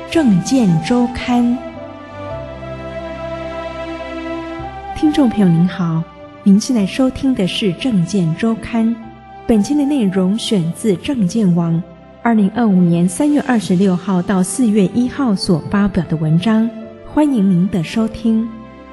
政见周刊。听众朋友您好，您现在收听的是政见周刊，本期的内容选自政见网2025年3月26号到4月1号所发表的文章，欢迎您的收听。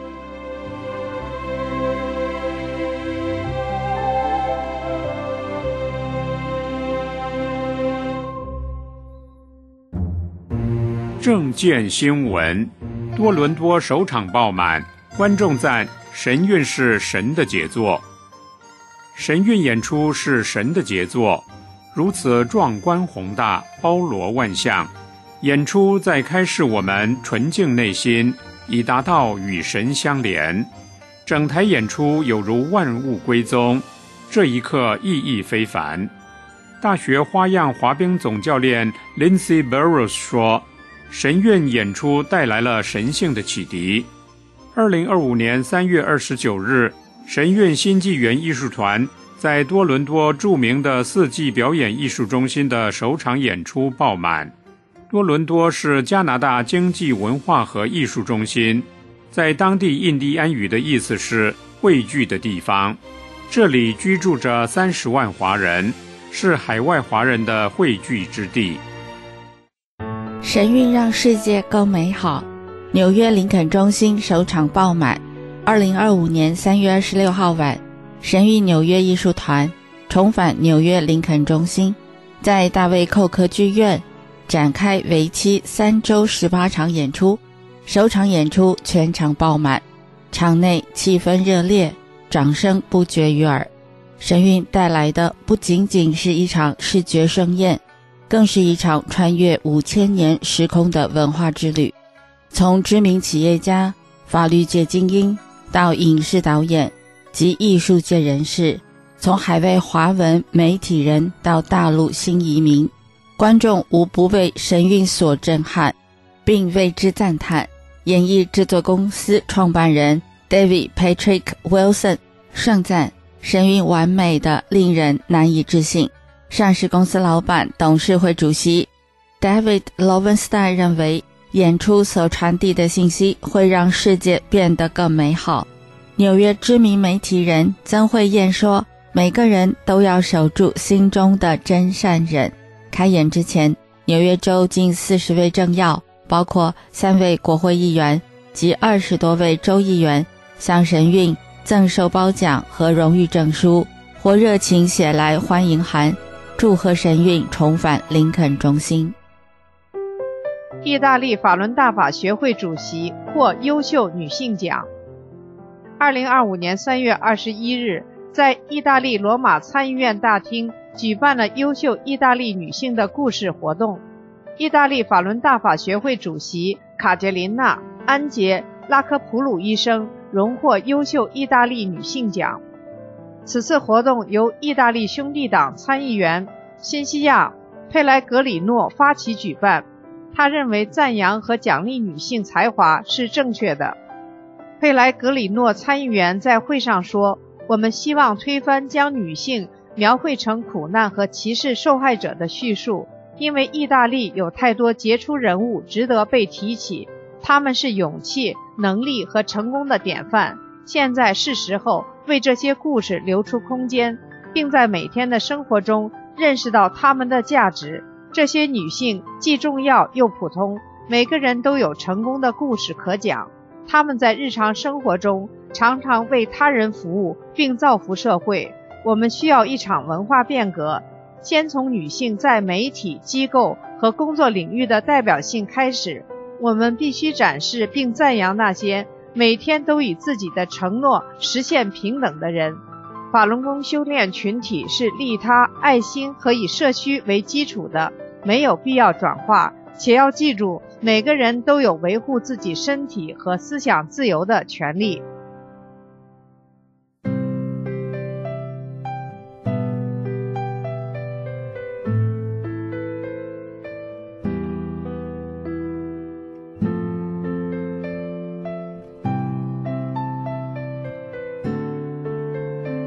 政见新闻，多伦多首场爆满，观众赞神韵是神的杰作。神韵演出是神的杰作，如此壮观宏大，包罗万象。演出在开示我们纯净内心，以达到与神相连。整台演出有如万物归宗，这一刻意义非凡。大学花样滑冰总教练 Lindsay Burrows 说，神韵演出带来了神性的启迪。2025年3月29日，神韵新纪元艺术团在多伦多著名的四季表演艺术中心的首场演出爆满。多伦多是加拿大经济文化和艺术中心，在当地印第安语的意思是汇聚的地方。这里居住着30万华人，是海外华人的汇聚之地。 神韵让世界更美好，纽约林肯中心首场爆满。2025年3月26号晚，神韵纽约艺术团重返纽约林肯中心，在大卫寇克剧院展开为期3周18场演出。首场演出全场爆满，场内气氛热烈，掌声不绝于耳。神韵带来的不仅仅是一场视觉盛宴，更是一场穿越5000年时空的文化之旅。从知名企业家、法律界精英到影视导演及艺术界人士，从海外华文媒体人到大陆新移民，观众无不为神韵所震撼，并为之赞叹。演艺制作公司创办人 David Patrick Wilson 盛赞神韵完美的令人难以置信。上市公司老板、董事会主席 David Lowenstein 认为，演出所传递的信息会让世界变得更美好。纽约知名媒体人曾慧燕说，每个人都要守住心中的真善忍。开演之前，纽约州近40位政要，包括3位国会议员及20多位州议员，向神韵赠授褒奖和荣誉证书，或热情写来欢迎函，祝贺神韵重返林肯中心。 意大利法伦大法学会主席获优秀女性奖。2025年3月21日，在意大利罗马参议院大厅举办了优秀意大利女性的故事活动。意大利法伦大法学会主席卡捷琳娜·安杰拉科普鲁医生荣获优秀意大利女性奖。此次活动由意大利兄弟党参议员辛西亚·佩莱格里诺发起举办。他认为赞扬和奖励女性才华是正确的。佩莱格里诺参议员在会上说，我们希望推翻将女性描绘成苦难和歧视受害者的叙述，因为意大利有太多杰出人物值得被提起，他们是勇气、能力和成功的典范。现在是时候为这些故事留出空间，并在每天的生活中认识到他们的价值。这些女性既重要又普通，每个人都有成功的故事可讲。她们在日常生活中常常为他人服务并造福社会。我们需要一场文化变革，先从女性在媒体、机构和工作领域的代表性开始。我们必须展示并赞扬那些每天都以自己的承诺实现平等的人。法轮功修炼群体是利他、爱心和以社区为基础的，没有必要转化，且要记住，每个人都有维护自己身体和思想自由的权利。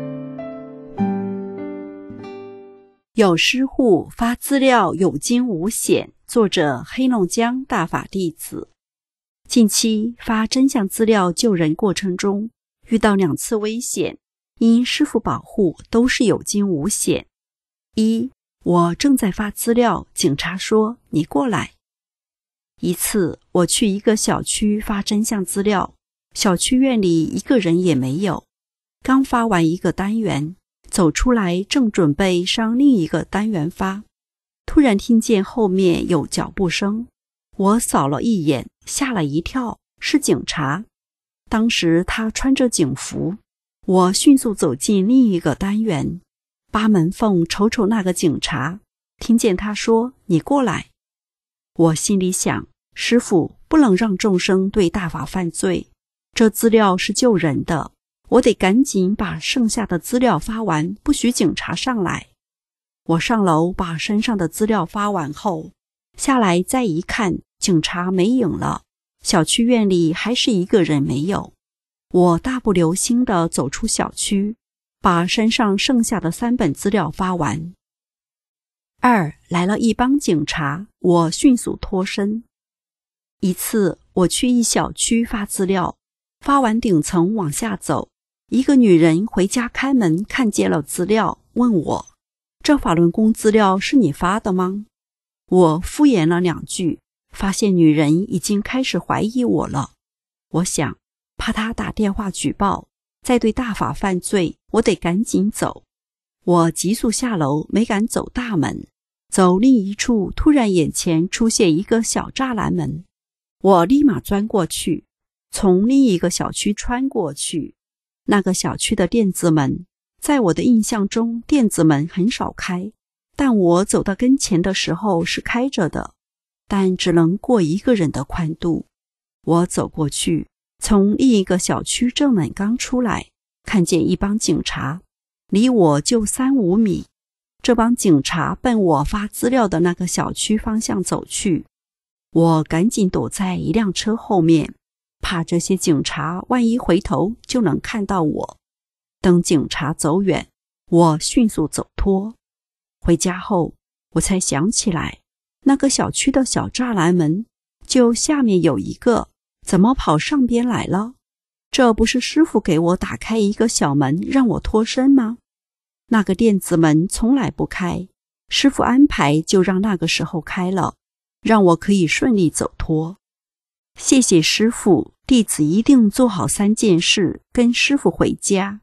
有师户发资料有惊无险， 作者黑龙江大法弟子。近期发真相资料救人过程中，遇到2次危险，因师父保护都是有惊无险。一，我正在发资料，警察说你过来。一次我去一个小区发真相资料，小区院里一个人也没有，刚发完一个单元，走出来正准备上另一个单元发，突然听见后面有脚步声，我扫了一眼，吓了一跳，是警察。当时他穿着警服，我迅速走进另一个单元，扒门缝瞅瞅那个警察，听见他说你过来。我心里想，师父不能让众生对大法犯罪，这资料是救人的，我得赶紧把剩下的资料发完，不许警察上来。我上楼把身上的资料发完后，下来再一看，警察没影了，小区院里还是一个人没有。我大步流星地走出小区，把身上剩下的3本资料发完。2，来了一帮警察，我迅速脱身。一次我去一小区发资料，发完顶层往下走，一个女人回家开门看见了资料，问我，这法轮功资料是你发的吗？我敷衍了2句，发现女人已经开始怀疑我了。我想，怕她打电话举报，再对大法犯罪，我得赶紧走。我急速下楼，没敢走大门，走另一处，突然眼前出现一个小栅栏门，我立马钻过去，从另一个小区穿过去。那个小区的电子门，在我的印象中，电子门很少开，但我走到跟前的时候是开着的，但只能过一个人的宽度。我走过去，从另一个小区正门刚出来，看见一帮警察，离我就3-5米。这帮警察奔我发资料的那个小区方向走去，我赶紧躲在一辆车后面，怕这些警察万一回头就能看到我。等警察走远，我迅速走脱。回家后，我才想起来，那个小区的小栅栏门就下面有一个，怎么跑上边来了？这不是师父给我打开一个小门让我脱身吗？那个电子门从来不开，师父安排就让那个时候开了，让我可以顺利走脱。谢谢师父，弟子一定做好3件事，跟师父回家。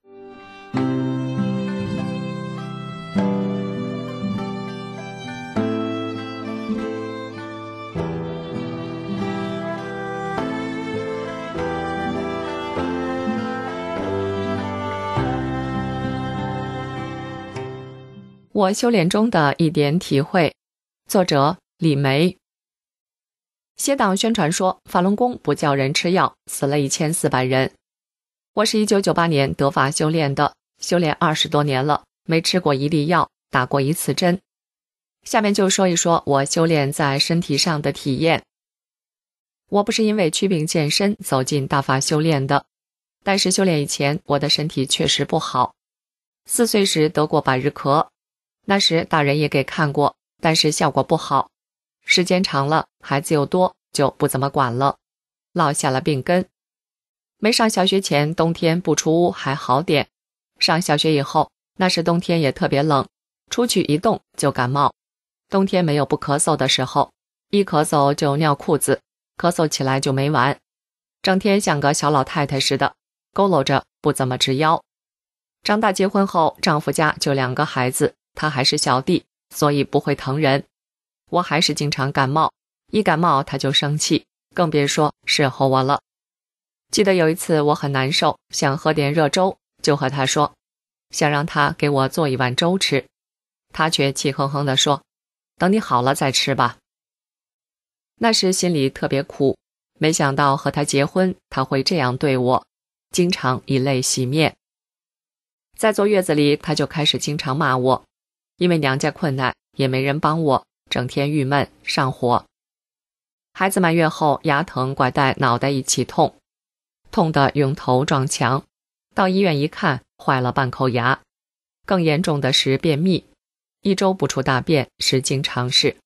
我修炼中的一点体会，作者李梅。邪党宣传说法轮功不叫人吃药，死了1400人。我是1998年得法修炼的，修炼20多年了，没吃过一粒药，打过1次针。下面就说一说我修炼在身体上的体验。我不是因为祛病健身走进大法修炼的，但是修炼以前我的身体确实不好。4岁时得过百日咳，那时大人也给看过，但是效果不好。时间长了，孩子又多，就不怎么管了，落下了病根。没上小学前，冬天不出屋还好点，上小学以后，那时冬天也特别冷，出去一动就感冒。冬天没有不咳嗽的时候，一咳嗽就尿裤子，咳嗽起来就没完，整天像个小老太太似的，佝偻着不怎么直腰。长大结婚后，丈夫家就2个孩子，他还是小弟，所以不会疼人。我还是经常感冒，一感冒他就生气，更别说侍候我了。记得有一次我很难受，想喝点热粥，就和他说，想让他给我做一碗粥吃。他却气哼哼地说，等你好了再吃吧。那时心里特别苦，没想到和他结婚，他会这样对我，经常以泪洗面。在坐月子里，他就开始经常骂我，因为娘家困难，也没人帮我，整天郁闷上火。孩子满月后，牙疼拐带脑袋一起痛，痛得用头撞墙，到医院一看，坏了半口牙。更严重的是便秘，1周不出大便是经常事，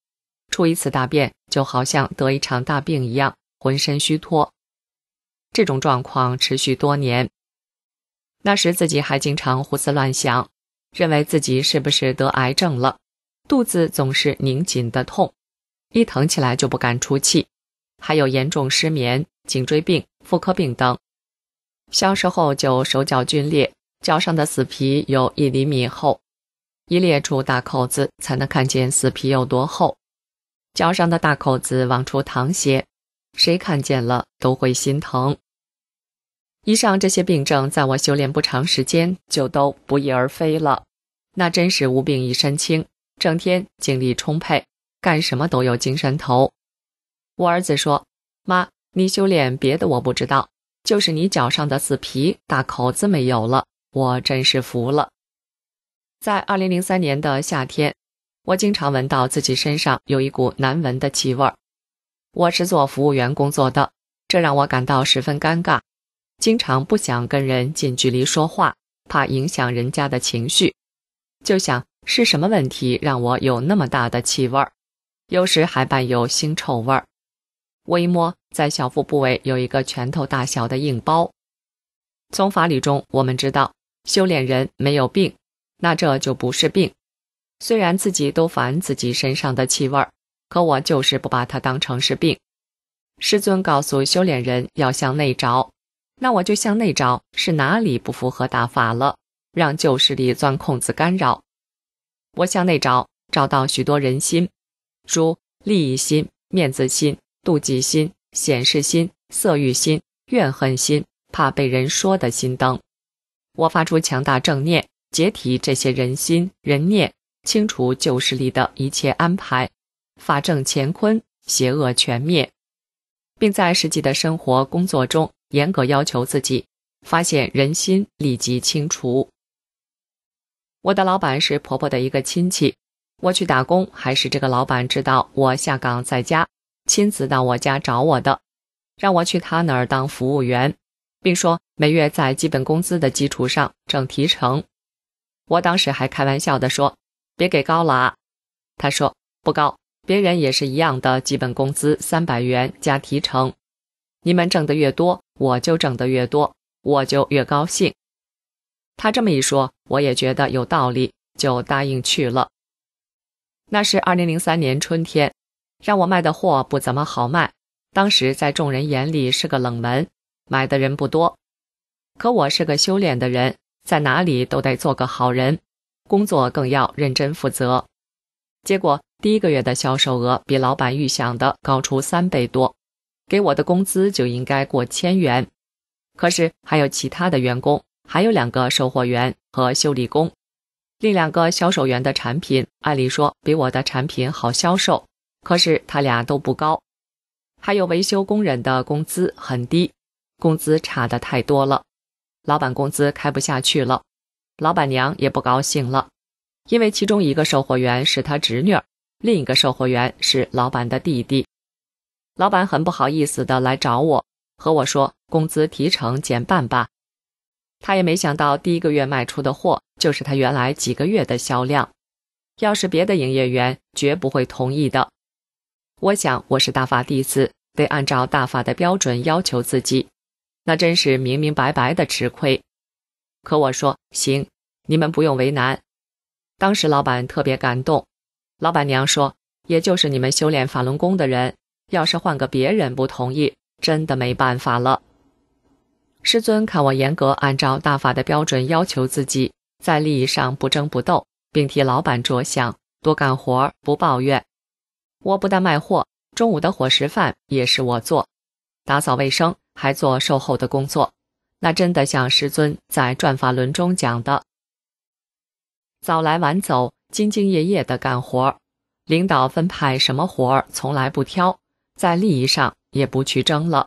出一次大便就好像得一场大病一样，浑身虚脱。这种状况持续多年。那时自己还经常胡思乱想，认为自己是不是得癌症了，肚子总是拧紧的痛，一疼起来就不敢出气，还有严重失眠、颈椎病、妇科病等。小时候就手脚皲裂，脚上的死皮有1厘米厚，一裂出大口子才能看见死皮有多厚。脚上的大口子往出淌血，谁看见了都会心疼。以上这些病症在我修炼不长时间就都不翼而飞了，那真是无病一身轻，整天精力充沛，干什么都有精神头。我儿子说，妈，你修炼别的我不知道，就是你脚上的死皮大口子没有了，我真是服了。在2003年的夏天，我经常闻到自己身上有一股难闻的气味。我是做服务员工作的，这让我感到十分尴尬，经常不想跟人近距离说话，怕影响人家的情绪。就想是什么问题让我有那么大的气味，有时还伴有腥臭味。我一摸，在小腹部位有一个拳头大小的硬包。从法理中我们知道，修炼人没有病，那这就不是病。虽然自己都烦自己身上的气味，可我就是不把它当成是病。师尊告诉修炼人要向内找，那我就向内找是哪里不符合大法了，让旧势力钻空子干扰。我向内找，找到许多人心，如利益心、面子心、妒忌心、显示心、色欲心、怨恨心、怕被人说的心等。我发出强大正念，解体这些人心、人念，清除旧势力的一切安排，法正乾坤，邪恶全灭，并在实际的生活工作中严格要求自己，发现人心立即清除。我的老板是婆婆的一个亲戚，我去打工还是这个老板知道我下岗在家，亲自到我家找我的，让我去他那儿当服务员，并说每月在基本工资的基础上挣提成。我当时还开玩笑地说，别给高了啊。他说不高，别人也是一样的基本工资300元加提成，你们挣得越多，我就挣得越多，我就越高兴。他这么一说，我也觉得有道理，就答应去了。那是2003年春天，让我卖的货不怎么好卖，当时在众人眼里是个冷门，买的人不多。可我是个修炼的人，在哪里都得做个好人，工作更要认真负责。结果第1个月的销售额比老板预想的高出3倍多，给我的工资就应该过1000元。可是还有其他的员工，还有2个售货员和修理工，另2个销售员的产品按理说比我的产品好销售，可是他俩都不高。还有维修工人的工资很低，工资差得太多了，老板工资开不下去了，老板娘也不高兴了，因为其中一个售货员是他侄女，另一个售货员是老板的弟弟。老板很不好意思的来找我，和我说工资提成减半吧。他也没想到第1个月卖出的货就是他原来几个月的销量，要是别的营业员绝不会同意的。我想我是大法弟子，得按照大法的标准要求自己，那真是明明白白的吃亏。可我说行，你们不用为难。当时老板特别感动，老板娘说也就是你们修炼法轮功的人，要是换个别人不同意，真的没办法了。师尊看我严格按照大法的标准要求自己，在利益上不争不斗，并替老板着想，多干活不抱怨。我不但卖货，中午的伙食饭也是我做，打扫卫生，还做售后的工作，那真的像师尊在转法轮中讲的，早来晚走，兢兢业业的干活，领导分派什么活从来不挑，在利益上也不去争了。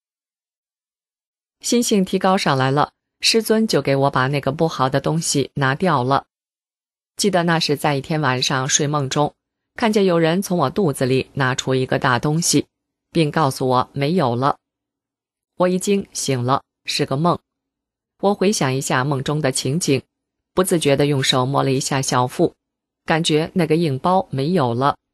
心性提高上来了，师尊就给我把那个不好的东西拿掉了。记得那是在一天晚上睡梦中，看见有人从我肚子里拿出一个大东西，并告诉我没有了。我一惊醒了，是个梦。我回想一下梦中的情景，不自觉地用手摸了一下小腹，感觉那个硬包没有了。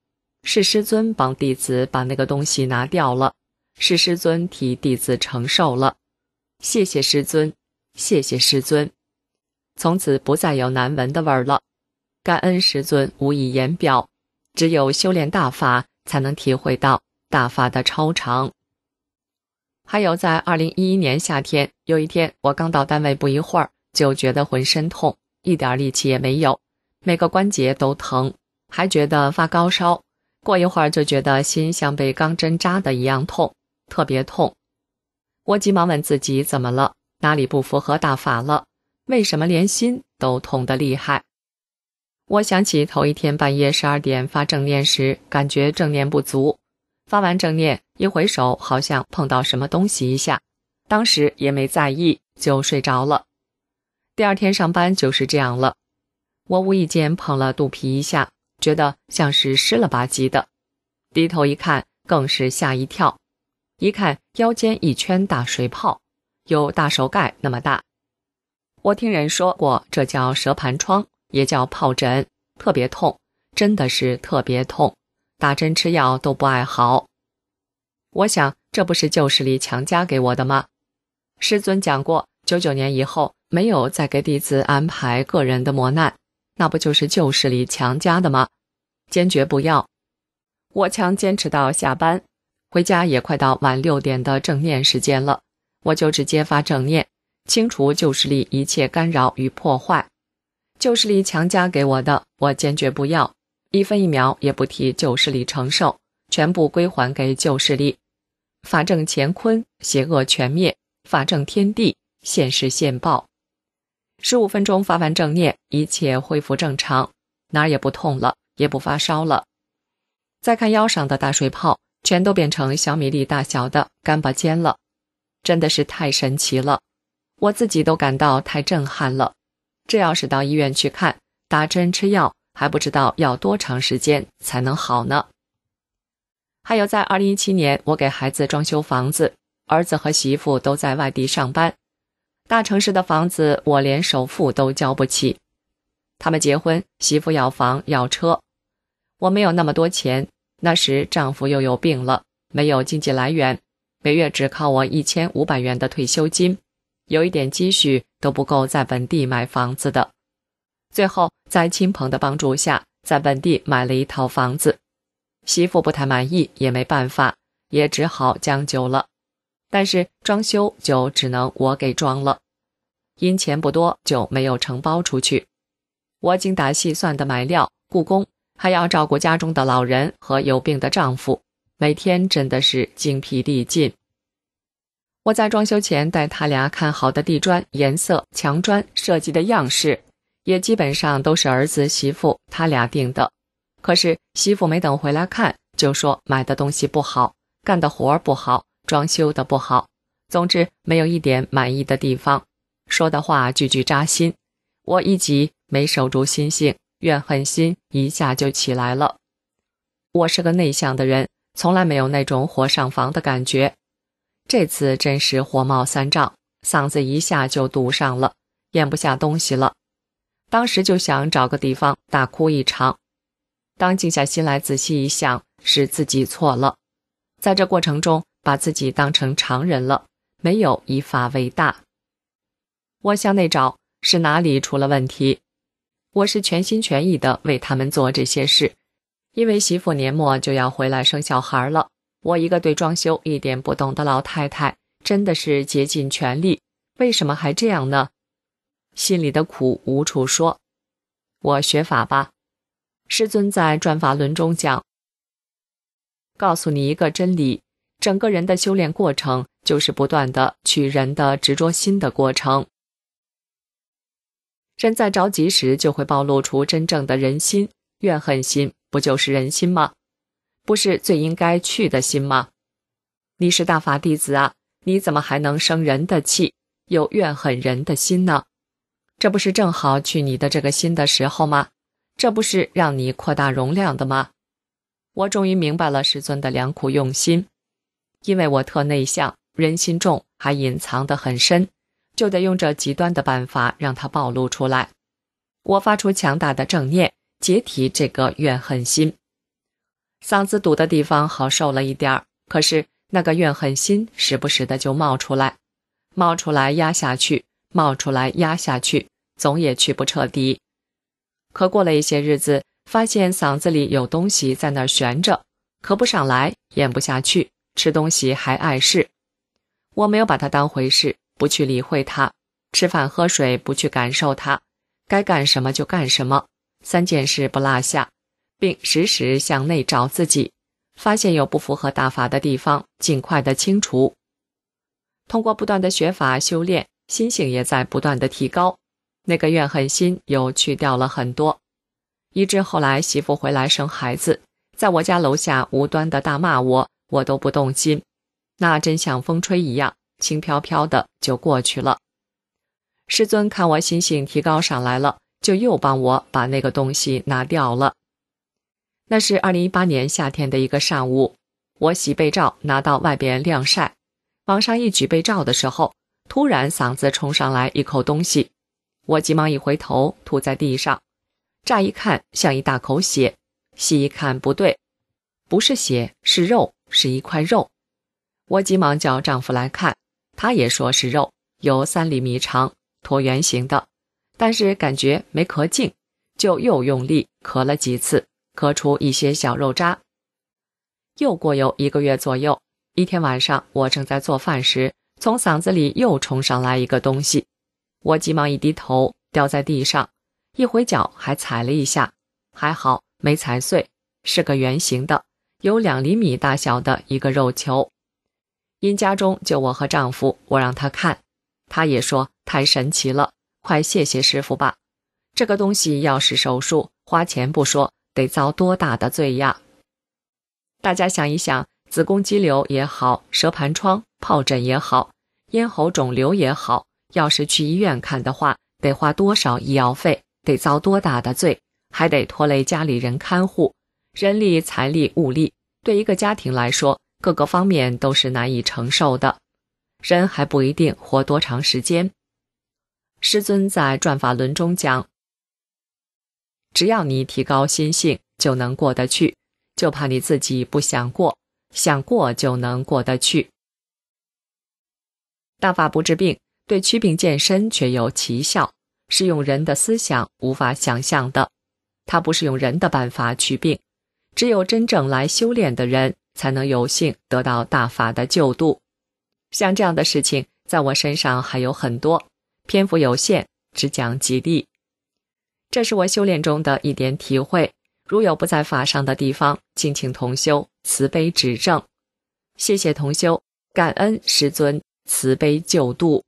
是师尊帮弟子把那个东西拿掉了，是师尊替弟子承受了。谢谢师尊，谢谢师尊。从此不再有难闻的味儿了。感恩师尊无以言表，只有修炼大法才能体会到大法的超常。还有在2011年夏天，有一天我刚到单位不一会儿，就觉得浑身痛，一点力气也没有，每个关节都疼，还觉得发高烧，过一会儿就觉得心像被钢针扎的一样痛，特别痛。我急忙问自己怎么了，哪里不符合大法了，为什么连心都痛得厉害。我想起头一天半夜12点发正念时，感觉正念不足，发完正念一回手好像碰到什么东西一下，当时也没在意，就睡着了。第二天上班就是这样了，我无意间碰了肚皮一下，觉得像是湿了吧唧的，低头一看更是吓一跳，一看腰间一圈大水泡，有大手盖那么大。我听人说过这叫蛇盘疮，也叫疱疹，特别痛，真的是特别痛，打针吃药都不爱好。我想这不是旧势力强加给我的吗？师尊讲过99年以后没有再给弟子安排个人的磨难，那不就是旧势力强加的吗？坚决不要。我强坚持到下班，回家也快到晚6点的正念时间了，我就直接发正念，清除旧势力一切干扰与破坏。旧势力强加给我的，我坚决不要，一分一秒也不替旧势力承受，全部归还给旧势力。法正乾坤，邪恶全灭，法正天地，现世现报。15分钟发完正念，一切恢复正常，哪儿也不痛了，也不发烧了。再看腰上的大水泡，全都变成小米粒大小的干巴尖了，真的是太神奇了，我自己都感到太震撼了。这要是到医院去看，打针吃药，还不知道要多长时间才能好呢。还有在2017年，我给孩子装修房子，儿子和媳妇都在外地上班，大城市的房子我连首付都交不起。他们结婚，媳妇要房要车，我没有那么多钱，那时丈夫又有病了，没有经济来源，每月只靠我1500元的退休金，有一点积蓄都不够在本地买房子的。最后在亲朋的帮助下，在本地买了一套房子，媳妇不太满意，也没办法，也只好将就了。但是装修就只能我给装了，因钱不多就没有承包出去。我精打细算的买料、雇工，还要照顾家中的老人和有病的丈夫，每天真的是精疲力尽。我在装修前带他俩看好的地砖、颜色、墙砖设计的样式，也基本上都是儿子媳妇他俩定的。可是媳妇没等回来看，就说买的东西不好，干的活不好，装修的不好，总之没有一点满意的地方，说的话句句扎心。我一急没守住心性，怨恨心一下就起来了。我是个内向的人，从来没有那种火上房的感觉，这次真是火冒三丈，嗓子一下就堵上了，咽不下东西了。当时就想找个地方大哭一场。当静下心来仔细一想，是自己错了，在这过程中把自己当成常人了，没有以法为大。我向内找，是哪里出了问题？我是全心全意的为他们做这些事，因为媳妇年末就要回来生小孩了，我一个对装修一点不懂的老太太，真的是竭尽全力，为什么还这样呢？心里的苦无处说。我学法吧。师尊在转法轮中讲，告诉你一个真理，整个人的修炼过程就是不断的取人的执着心的过程。人在着急时就会暴露出真正的人心，怨恨心不就是人心吗？不是最应该去的心吗？你是大法弟子啊，你怎么还能生人的气，有怨恨人的心呢？这不是正好去你的这个心的时候吗？这不是让你扩大容量的吗？我终于明白了师尊的良苦用心，因为我特内向，人心重，还隐藏得很深，就得用这极端的办法让它暴露出来。我发出强大的正念，解体这个怨恨心。 嗓子堵的地方好受了一点儿，可是那个怨恨心时不时的就冒出来压下去，冒出来压下去，总也去不彻底。可过了一些日子，发现嗓子里有东西在那儿悬着，咳不上来，咽不下去，吃东西还碍事。我没有把它当回事，不去理会它，吃饭喝水不去感受它，该干什么就干什么，3件事不落下，并时时向内找自己，发现有不符合大法的地方，尽快的清除。通过不断的学法修炼，心性也在不断的提高，那个怨恨心又去掉了很多，以致后来媳妇回来生孩子，在我家楼下无端的大骂我，我都不动心，那真像风吹一样，轻飘飘的就过去了。师尊看我心性提高上来了，就又帮我把那个东西拿掉了。那是2018年夏天的一个上午，我洗被罩拿到外边晾晒，往上一举被罩的时候，突然嗓子冲上来一口东西，我急忙一回头，吐在地上，乍一看像一大口血，细一看不对，不是血，是肉，是一块肉。我急忙叫丈夫来看，他也说是肉，有3厘米长，椭圆形的，但是感觉没咳净，就又用力咳了几次，咳出一些小肉渣。又过有1个月左右，一天晚上我正在做饭时，从嗓子里又冲上来一个东西，我急忙一低头，掉在地上，一回脚还踩了一下，还好没踩碎，是个圆形的，有2厘米大小的一个肉球。因家中就我和丈夫，我让他看，他也说太神奇了，快谢谢师傅吧，这个东西要是手术，花钱不说，得遭多大的罪呀。大家想一想，子宫肌瘤也好，舌盘疮、疱疹也好，咽喉肿瘤也好，要是去医院看的话，得花多少医药费，得遭多大的罪，还得拖累家里人看护，人力、财力、物力，对一个家庭来说，各个方面都是难以承受的，人还不一定活多长时间。师尊在转法轮中讲，只要你提高心性，就能过得去，就怕你自己不想过，想过就能过得去。大法不治病，对祛病健身却有奇效，是用人的思想无法想象的。它不是用人的办法祛病，只有真正来修炼的人，才能有幸得到大法的救度。像这样的事情，在我身上还有很多，篇幅有限，只讲几例。这是我修炼中的一点体会，如有不在法上的地方，敬请同修慈悲指正。谢谢同修，感恩师尊慈悲救度。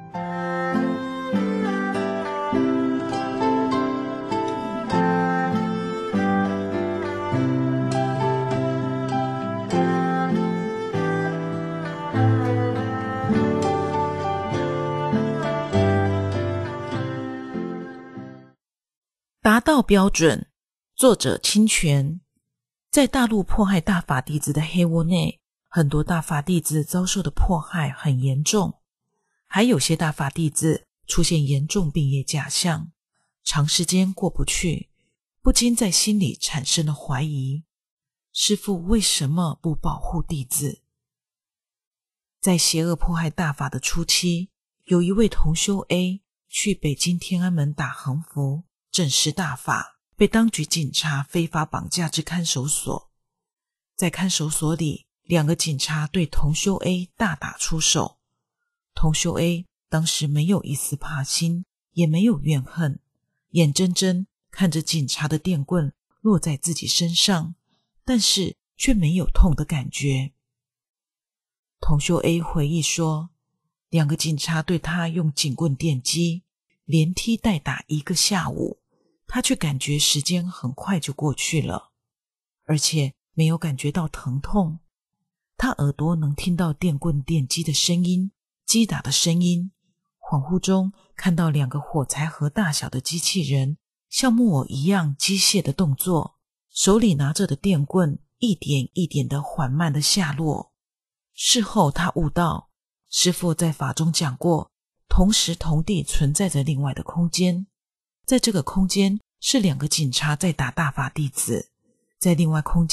达到标准，作者清泉。在大陆迫害大法弟子的黑窝内，很多大法弟子遭受的迫害很严重，还有些大法弟子出现严重病业假象，长时间过不去，不禁在心里产生了怀疑，师父为什么不保护弟子？在邪恶迫害大法的初期，有一位同修 A 去北京天安门打横幅证实大法，被当局警察非法绑架至看守所。在看守所里，2个警察对同修 A 大打出手。同修 A 当时没有一丝怕心，也没有怨恨，眼睁睁看着警察的电棍落在自己身上，但是却没有痛的感觉。同修 A 回忆说，2个警察对他用警棍电击，连踢带打1个下午，他却感觉时间很快就过去了，而且没有感觉到疼痛。他耳朵能听到电棍电击的声音，击打的声音，恍惚中看到2个火柴盒大小的机器人像木偶一样机械的动作，手里拿着的电棍一点一点的缓慢的下落。事后他悟到，师父在法中讲过，同时同地存在着另外的空间，在这个空间是2个警察在打大法弟子，在另外空间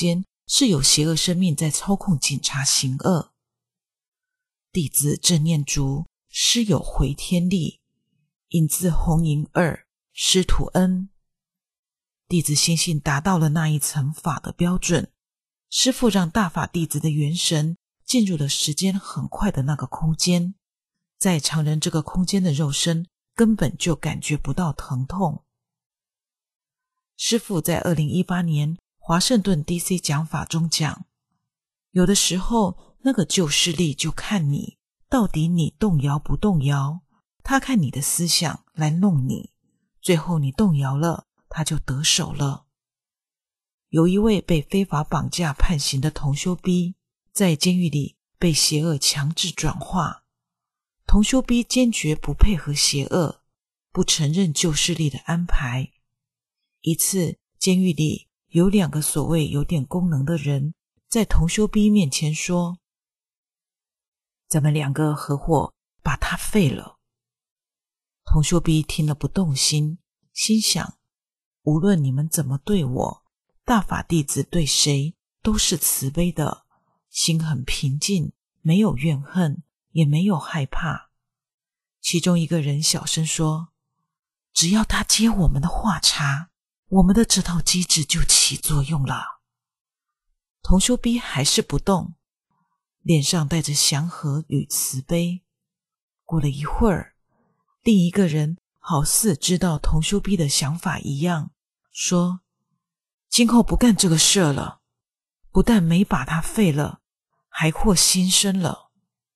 是有邪恶生命在操控警察行恶。弟子正念足，师有回天力，引自红银二，师徒恩。弟子心性达到了那一层法的标准，师父让大法弟子的元神进入了时间很快的那个空间，在常人这个空间的肉身根本就感觉不到疼痛。师父在2018年华盛顿 DC 讲法中讲，有的时候那个旧势力就看你到底你动摇不动摇，他看你的思想来弄你，最后你动摇了，他就得手了。有一位被非法绑架判刑的同修 B 在监狱里被邪恶强制转化，同修 B 坚决不配合邪恶，不承认旧势力的安排。一次监狱里有2个所谓有点功能的人在同修 B 面前说，咱们2个合伙把他废了。同修 B 听了不动心，心想，无论你们怎么对我，大法弟子对谁都是慈悲的，心很平静，没有怨恨，也没有害怕。其中一个人小声说，只要他接我们的话茬，我们的这套机制就起作用了。同修 B 还是不动，脸上带着祥和与慈悲。过了一会儿，另一个人好似知道同修 B 的想法一样，说，今后不干这个事了，不但没把他废了，还获新生了。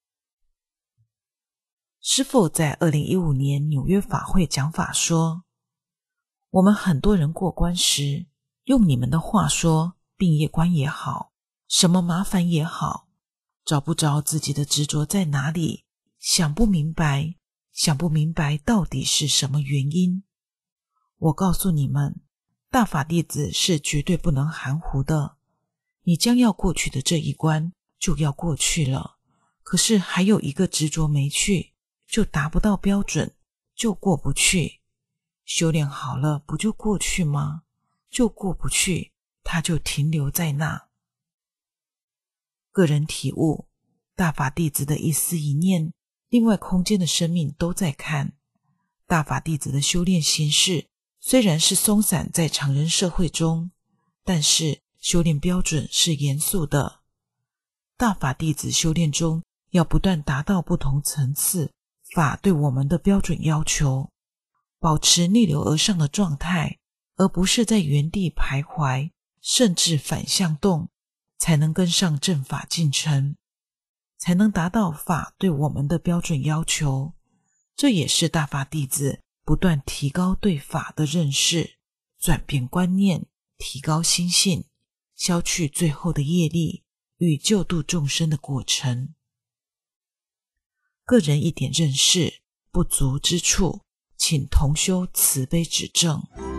师父在2015年纽约法会讲法说，我们很多人过关时，用你们的话说，病业关也好，什么麻烦也好，找不着自己的执着在哪里，想不明白到底是什么原因。我告诉你们，大法弟子是绝对不能含糊的，你将要过去的这一关就要过去了，可是还有一个执着没去，就达不到标准，就过不去。修炼好了不就过去吗？就过不去，它就停留在那。个人体悟，大法弟子的一思一念，另外空间的生命都在看。大法弟子的修炼形式虽然是松散在常人社会中，但是修炼标准是严肃的。大法弟子修炼中要不断达到不同层次法对我们的标准要求，保持逆流而上的状态，而不是在原地徘徊，甚至反向动，才能跟上正法进程，才能达到法对我们的标准要求。这也是大法弟子不断提高对法的认识，转变观念，提高心性，消去最后的业力与救度众生的过程。个人一点认识不足之处，请同修慈悲指正。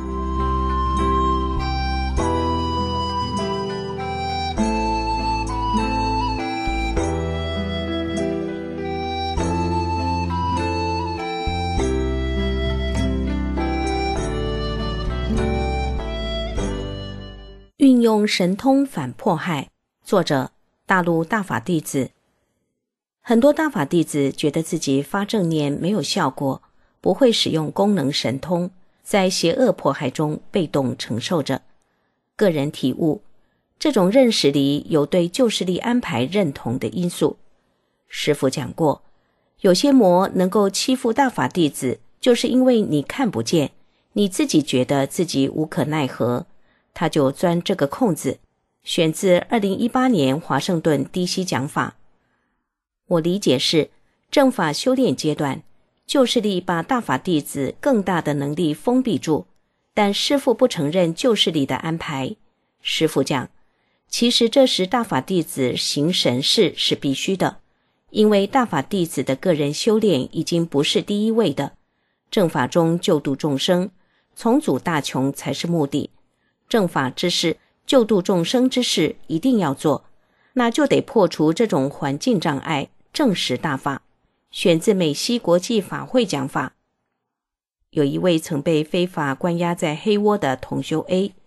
运用神通反迫害，作者大陆大法弟子。很多大法弟子觉得自己发正念没有效果，不会使用功能神通，在邪恶迫害中被动承受着。个人体悟，这种认识里有对旧势力安排认同的因素。师父讲过，有些魔能够欺负大法弟子，就是因为你看不见，你自己觉得自己无可奈何，他就钻这个空子。选自2018年华盛顿 DC 讲法。我理解是，正法修炼阶段，旧势力把大法弟子更大的能力封闭住，但师父不承认旧势力的安排。师父讲，其实这时大法弟子行神事是必须的，因为大法弟子的个人修炼已经不是第一位的，正法中救度众生，重组大穷才是目的。正法之事，救度众生之事一定要做，那就得破除这种环境障碍，证实大法。选自美西国际法会讲法。有一位曾被非法关押在黑窝的同修 A，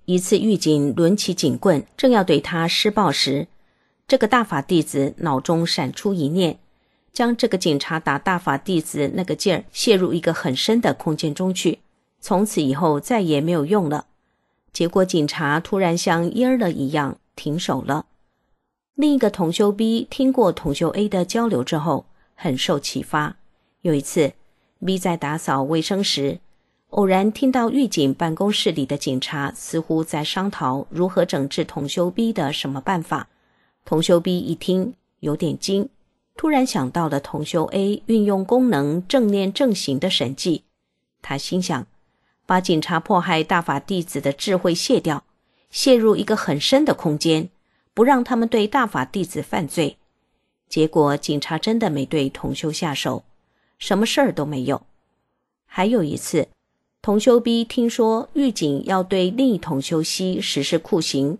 一次狱警抡起警棍，正要对他施暴时，这个大法弟子脑中闪出一念，将这个警察打大法弟子那个劲儿泄入一个很深的空间中去，从此以后再也没有用了。结果警察突然像蔫了一样停手了。另一个同修 B 听过同修 A 的交流之后，很受启发。有一次 B 在打扫卫生时，偶然听到狱警办公室里的警察似乎在商讨如何整治同修 B 的什么办法。同修 B 一听有点惊，突然想到了同修 A 运用功能正念正行的神迹。他心想，把警察迫害大法弟子的智慧卸掉，泄入一个很深的空间，不让他们对大法弟子犯罪。结果警察真的没对同修下手，什么事儿都没有。还有一次，同修 B 听说狱警要对另一同修 C 实施酷刑，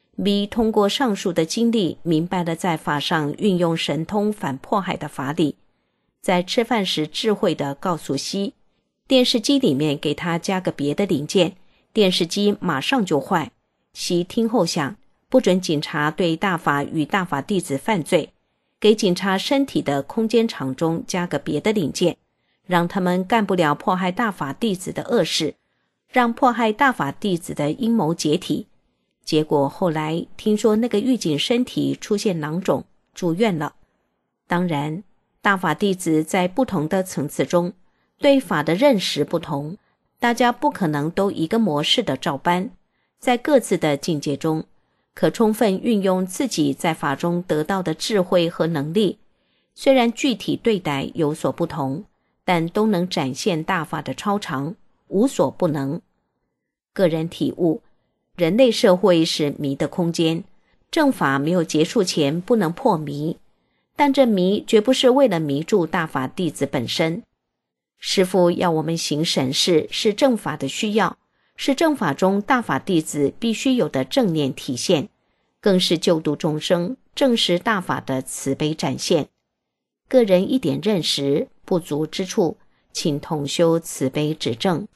B 通过上述的经历明白了在法上运用神通反迫害的法理，在吃饭时智慧地告诉 C， 电视机里面给他加个别的零件，电视机马上就坏。 C 听后想，不准警察对大法与大法弟子犯罪，给警察身体的空间场中加个别的零件，让他们干不了迫害大法弟子的恶事，让迫害大法弟子的阴谋解体。结果后来听说那个狱警身体出现囊肿，住院了。当然，大法弟子在不同的层次中，对法的认识不同，大家不可能都一个模式的照搬，在各自的境界中，可充分运用自己在法中得到的智慧和能力，虽然具体对待有所不同，但都能展现大法的超常，无所不能。个人体悟，人类社会是迷的空间，正法没有结束前不能破迷，但这迷绝不是为了迷住大法弟子本身。师父要我们行神事，是正法的需要，是正法中大法弟子必须有的正念体现，更是救度众生、证实大法的慈悲展现。个人一点认识不足之处，请同修慈悲指正。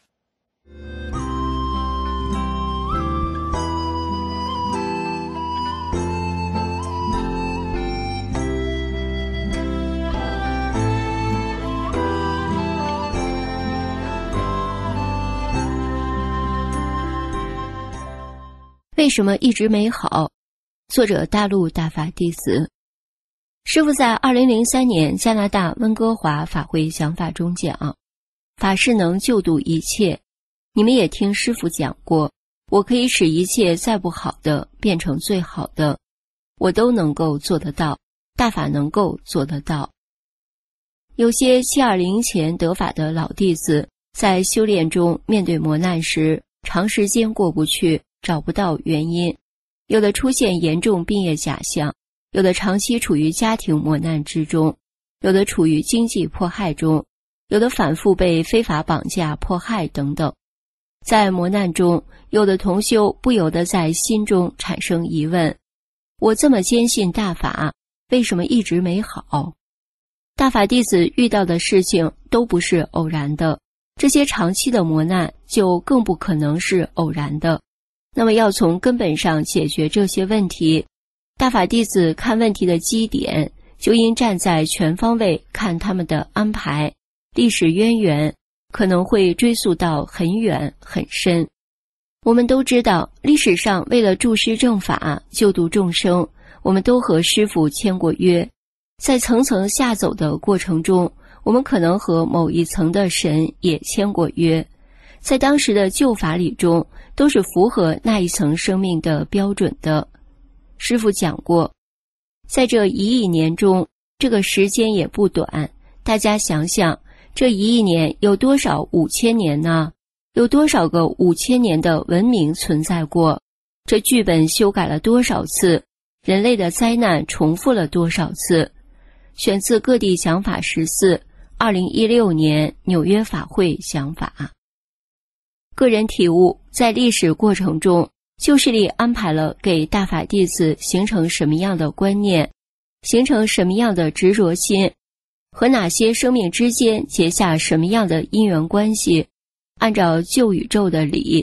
为什么一直没好？作者大陆大法弟子。师父在2003年加拿大温哥华法会讲法中讲，法是能救度一切。你们也听师父讲过，我可以使一切再不好的变成最好的，我都能够做得到，大法能够做得到。有些720前得法的老弟子，在修炼中面对磨难时，长时间过不去，找不到原因，有的出现严重病业假象，有的长期处于家庭磨难之中，有的处于经济迫害中，有的反复被非法绑架迫害等等。在磨难中，有的同修不由得在心中产生疑问，我这么坚信大法，为什么一直没好？大法弟子遇到的事情都不是偶然的，这些长期的磨难就更不可能是偶然的。那么要从根本上解决这些问题，大法弟子看问题的基点，就应站在全方位看他们的安排，历史渊源可能会追溯到很远很深。我们都知道，历史上为了助施正法、救度众生，我们都和师父签过约。在层层下走的过程中，我们可能和某一层的神也签过约。在当时的旧法理中，都是符合那一层生命的标准的。师父讲过，在这1亿年中，这个时间也不短，大家想想，这1亿年有多少5000年呢？有多少个5000年的文明存在过？这剧本修改了多少次？人类的灾难重复了多少次？选自各地讲法14 2016年纽约法会讲法。个人体悟，在历史过程中，旧势力安排了给大法弟子形成什么样的观念，形成什么样的执着心，和哪些生命之间结下什么样的因缘关系，按照旧宇宙的理，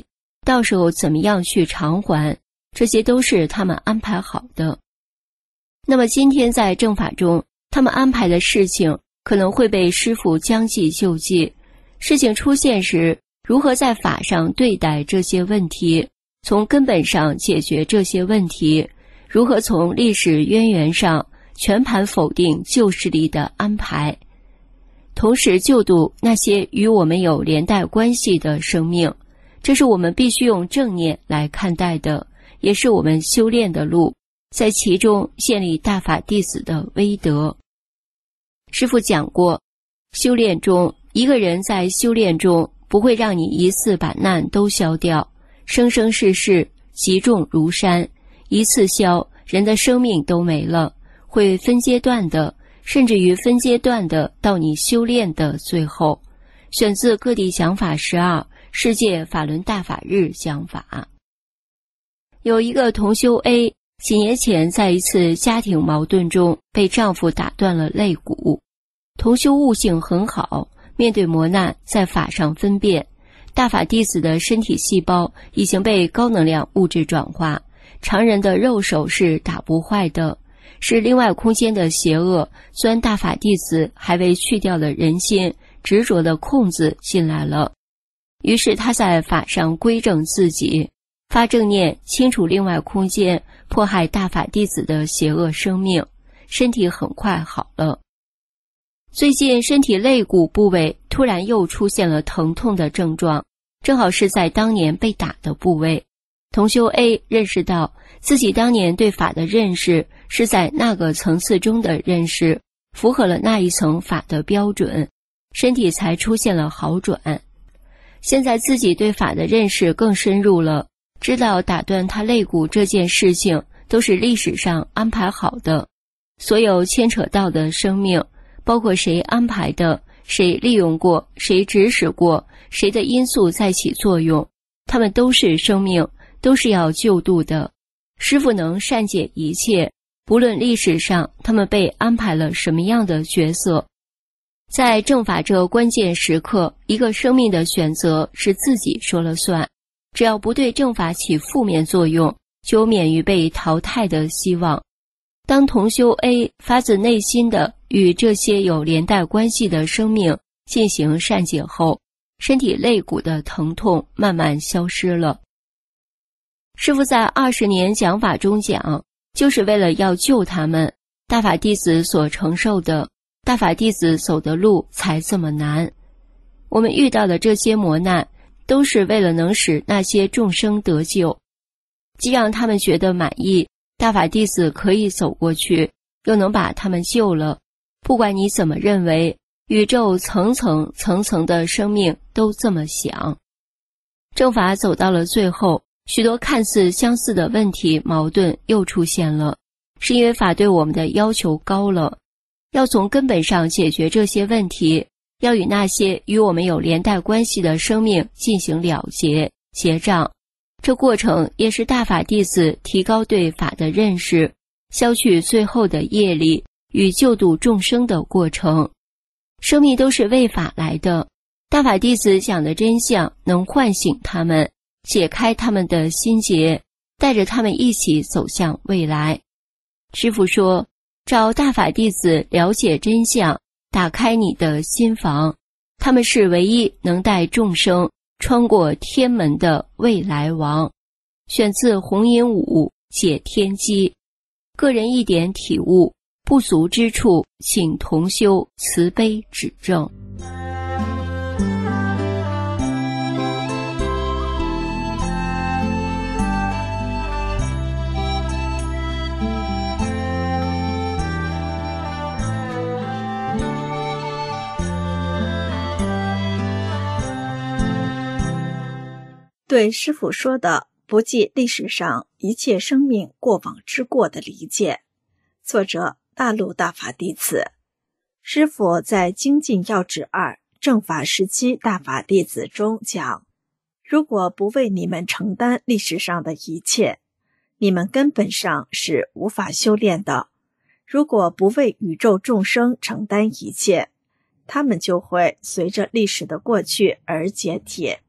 到时候怎么样去偿还，这些都是他们安排好的。那么今天在正法中，他们安排的事情可能会被师父将计就计，事情出现时，如何在法上对待这些问题，从根本上解决这些问题，如何从历史渊源上全盘否定旧势力的安排，同时救度那些与我们有连带关系的生命，这是我们必须用正念来看待的，也是我们修炼的路，在其中建立大法弟子的威德。师父讲过，修炼中，一个人在修炼中不会让你一次把难都消掉，生生世世积重如山，一次消，人的生命都没了，会分阶段的，甚至于分阶段的到你修炼的最后。选自各地讲法12世界法轮大法日讲法。有一个同修 A， 几年前在一次家庭矛盾中被丈夫打断了肋骨。同修悟性很好，面对磨难在法上分辨，大法弟子的身体细胞已经被高能量物质转化，常人的肉手是打不坏的，是另外空间的邪恶钻大法弟子还未去掉的人心执着的空子进来了。于是他在法上归正自己，发正念清除另外空间迫害大法弟子的邪恶生命，身体很快好了。最近身体肋骨部位突然又出现了疼痛的症状，正好是在当年被打的部位。同修 A 认识到自己当年对法的认识是在那个层次中的认识，符合了那一层法的标准，身体才出现了好转。现在自己对法的认识更深入了，知道打断他肋骨这件事情都是历史上安排好的，所有牵扯到的生命，包括谁安排的，谁利用过，谁指使过，谁的因素在起作用，他们都是生命，都是要救度的。师父能善解一切，不论历史上他们被安排了什么样的角色。在正法这关键时刻，一个生命的选择是自己说了算，只要不对正法起负面作用，就免于被淘汰的希望。当同修 A 发自内心的与这些有连带关系的生命进行善解后，身体肋骨的疼痛慢慢消失了。师父在20年讲法中讲，就是为了要救他们，大法弟子所承受的，大法弟子走的路才这么难。我们遇到的这些磨难，都是为了能使那些众生得救，既让他们觉得满意，大法弟子可以走过去，又能把他们救了。不管你怎么认为，宇宙层层的生命都这么想。正法走到了最后，许多看似相似的问题矛盾又出现了，是因为法对我们的要求高了，要从根本上解决这些问题，要与那些与我们有连带关系的生命进行了结结账。这过程也是大法弟子提高对法的认识，消去最后的业力与救度众生的过程。生命都是为法来的，大法弟子讲的真相能唤醒他们，解开他们的心结，带着他们一起走向未来。师父说，找大法弟子了解真相，打开你的心房，他们是唯一能带众生穿过天门的未来王。选自弘音武解天机。个人一点体悟，不足之处请同修慈悲指正。 对师父说的不计历史上一切生命过往之过的理解。作者大陆大法弟子。师父在精进要旨2正法时期大法弟子中讲，如果不为你们承担历史上的一切，你们根本上是无法修炼的。如果不为宇宙众生承担一切，他们就会随着历史的过去而解体。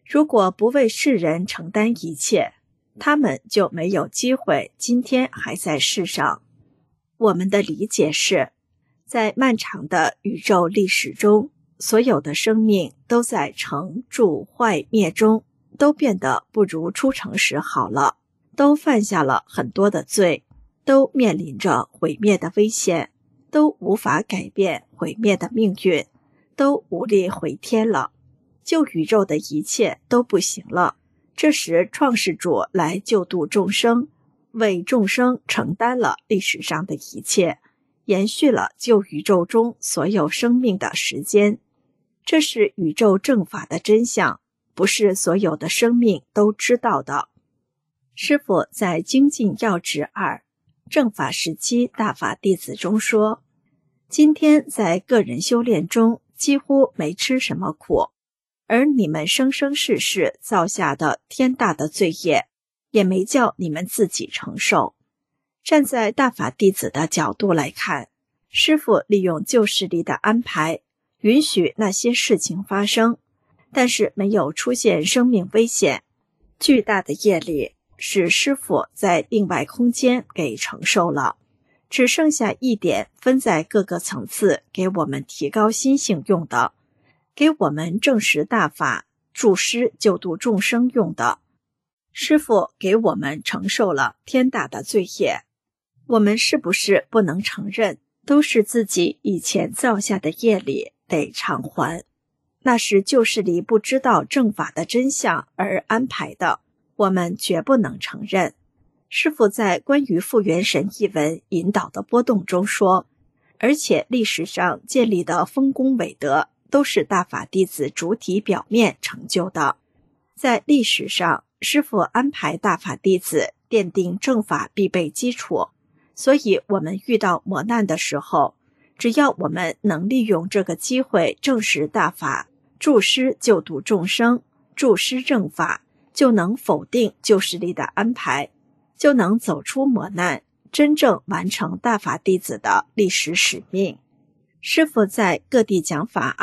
如果不为世人承担一切，他们就没有机会今天还在世上。我们的理解是，在漫长的宇宙历史中，所有的生命都在成住坏灭中，都变得不如初成时好了，都犯下了很多的罪，都面临着毁灭的危险，都无法改变毁灭的命运，都无力回天了。救宇宙的一切都不行了。这时创世主来救度众生，为众生承担了历史上的一切，延续了救宇宙中所有生命的时间。这是宇宙正法的真相，不是所有的生命都知道的。师父在精进要旨2正法时期大法弟子中说，今天在个人修炼中几乎没吃什么苦，而你们生生世世造下的天大的罪业，也没叫你们自己承受。站在大法弟子的角度来看，师父利用旧势力的安排，允许那些事情发生，但是没有出现生命危险。巨大的业力使师父在另外空间给承受了，只剩下一点分在各个层次给我们提高心性用的，给我们证实大法、助师救度众生用的。师父给我们承受了天大的罪业，我们是不是不能承认，都是自己以前造下的业力得偿还？那是旧势力不知道正法的真相而安排的，我们绝不能承认。师父在关于复原神一文引导的波动中说，而且历史上建立的丰功伟德都是大法弟子主体表面成就的。在历史上，师父安排大法弟子奠定正法必备基础，所以我们遇到磨难的时候，只要我们能利用这个机会证实大法，助师救度众生，助师正法，就能否定旧势力的安排，就能走出磨难，真正完成大法弟子的历史使命。师父在各地讲法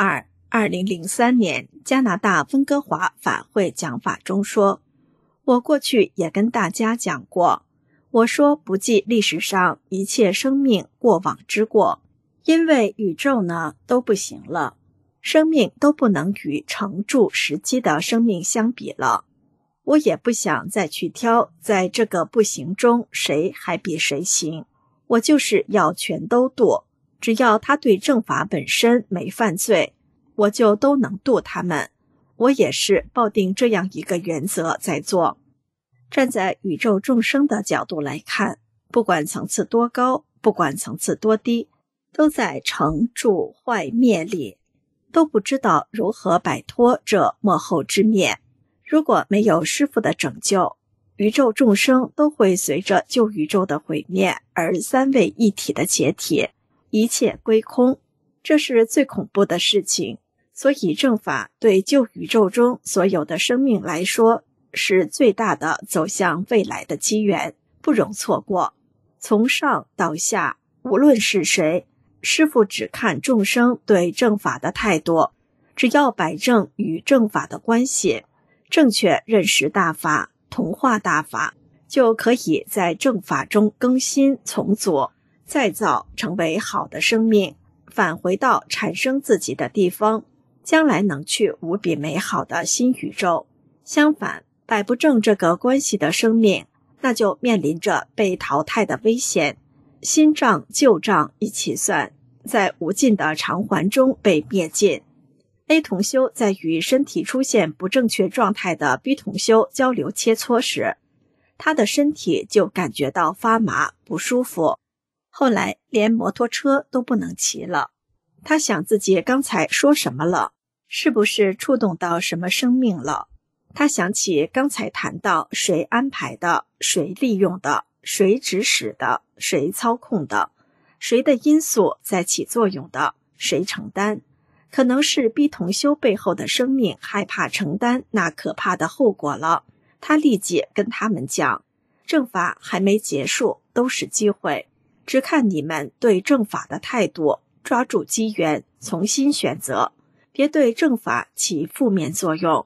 2003年加拿大温哥华法会讲法中说，我过去也跟大家讲过，我说不计历史上一切生命过往之过，因为宇宙呢都不行了，生命都不能与成住时期的生命相比了。我也不想再去挑在这个不行中谁还比谁行，我就是要全都度，只要他对正法本身没犯罪，我就都能度他们。我也是抱定这样一个原则在做。站在宇宙众生的角度来看，不管层次多高，不管层次多低，都在成住坏灭里，都不知道如何摆脱这末后之灭。如果没有师父的拯救，宇宙众生都会随着旧宇宙的毁灭而三位一体的解体，一切归空，这是最恐怖的事情。所以正法对旧宇宙中所有的生命来说，是最大的走向未来的机缘，不容错过。从上到下，无论是谁，师父只看众生对正法的态度，只要摆正与正法的关系，正确认识大法，同化大法，就可以在正法中更新重组，再造成为好的生命，返回到产生自己的地方，将来能去无比美好的新宇宙。相反，摆不正这个关系的生命，那就面临着被淘汰的危险，新账旧账一起算，在无尽的偿还中被灭尽。A 同修在与身体出现不正确状态的 B 同修交流切磋时，他的身体就感觉到发麻不舒服，后来连摩托车都不能骑了。他想自己刚才说什么了，是不是触动到什么生命了？他想起刚才谈到谁安排的，谁利用的，谁指使的，谁操控的，谁的因素在起作用的，谁承担。可能是 B 同修背后的生命害怕承担那可怕的后果了。他立即跟他们讲，正法还没结束，都是机会，只看你们对正法的态度，抓住机缘，重新选择，别对正法起负面作用。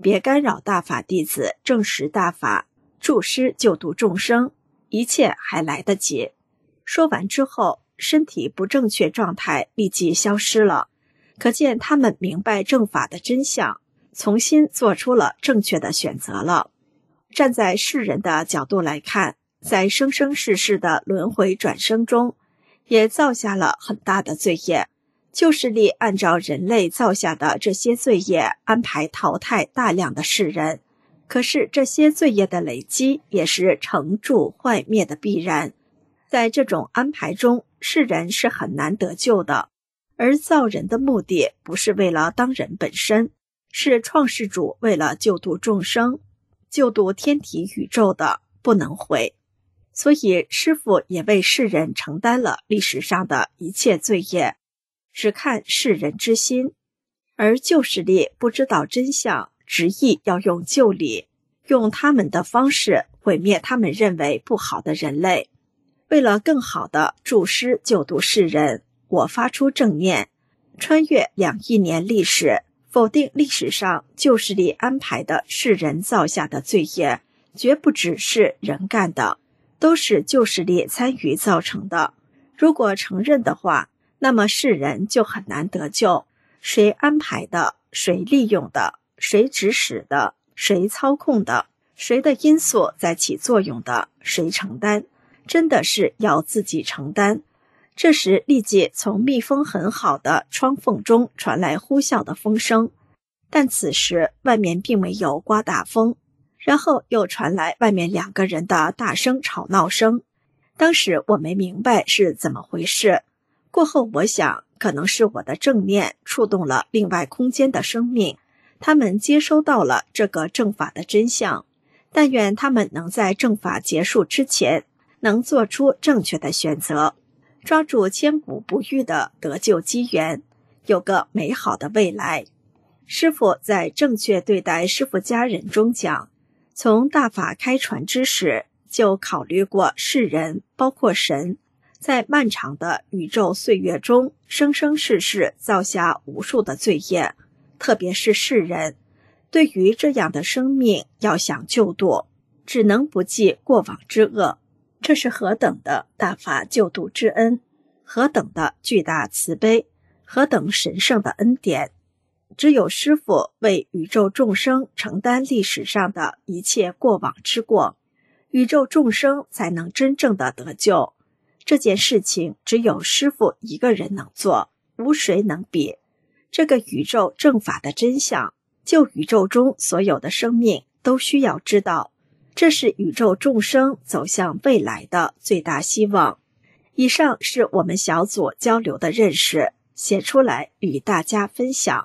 别干扰大法弟子正实大法，助师救度众生，一切还来得及。说完之后，身体不正确状态立即消失了，可见他们明白正法的真相，重新做出了正确的选择了。站在世人的角度来看，在生生世世的轮回转生中，也造下了很大的罪业。旧势力按照人类造下的这些罪业安排淘汰大量的世人，可是这些罪业的累积也是成住坏灭的必然。在这种安排中，世人是很难得救的，而造人的目的不是为了当人本身，是创世主为了救度众生，救度天体宇宙的，不能毁。所以师父也为世人承担了历史上的一切罪业，只看世人之心。而旧势力不知道真相，执意要用旧理，用他们的方式毁灭他们认为不好的人类。为了更好的助师救度世人，我发出正念，穿越2亿年历史，否定历史上旧势力安排的世人造下的罪业，绝不只是人干的，都是旧势力参与造成的。如果承认的话，那么世人就很难得救。谁安排的，谁利用的，谁指使的，谁操控的，谁的因素在起作用的，谁承担，真的是要自己承担。这时立即从密封很好的窗缝中传来呼啸的风声，但此时外面并没有刮大风，然后又传来外面2个人的大声吵闹声。当时我没明白是怎么回事，过后我想，可能是我的正念触动了另外空间的生命，他们接收到了这个正法的真相。但愿他们能在正法结束之前，能做出正确的选择，抓住千古不遇的得救机缘，有个美好的未来。师父在正确对待师父家人中讲，从大法开传之时，就考虑过世人，包括神，在漫长的宇宙岁月中，生生世世造下无数的罪业，特别是世人，对于这样的生命要想救度，只能不计过往之恶。这是何等的大法救度之恩，何等的巨大慈悲，何等神圣的恩典。只有师父为宇宙众生承担历史上的一切过往之过，宇宙众生才能真正的得救。这件事情只有师父一个人能做，无谁能比。这个宇宙正法的真相，就宇宙中所有的生命都需要知道，这是宇宙众生走向未来的最大希望。以上是我们小组交流的认识，写出来与大家分享。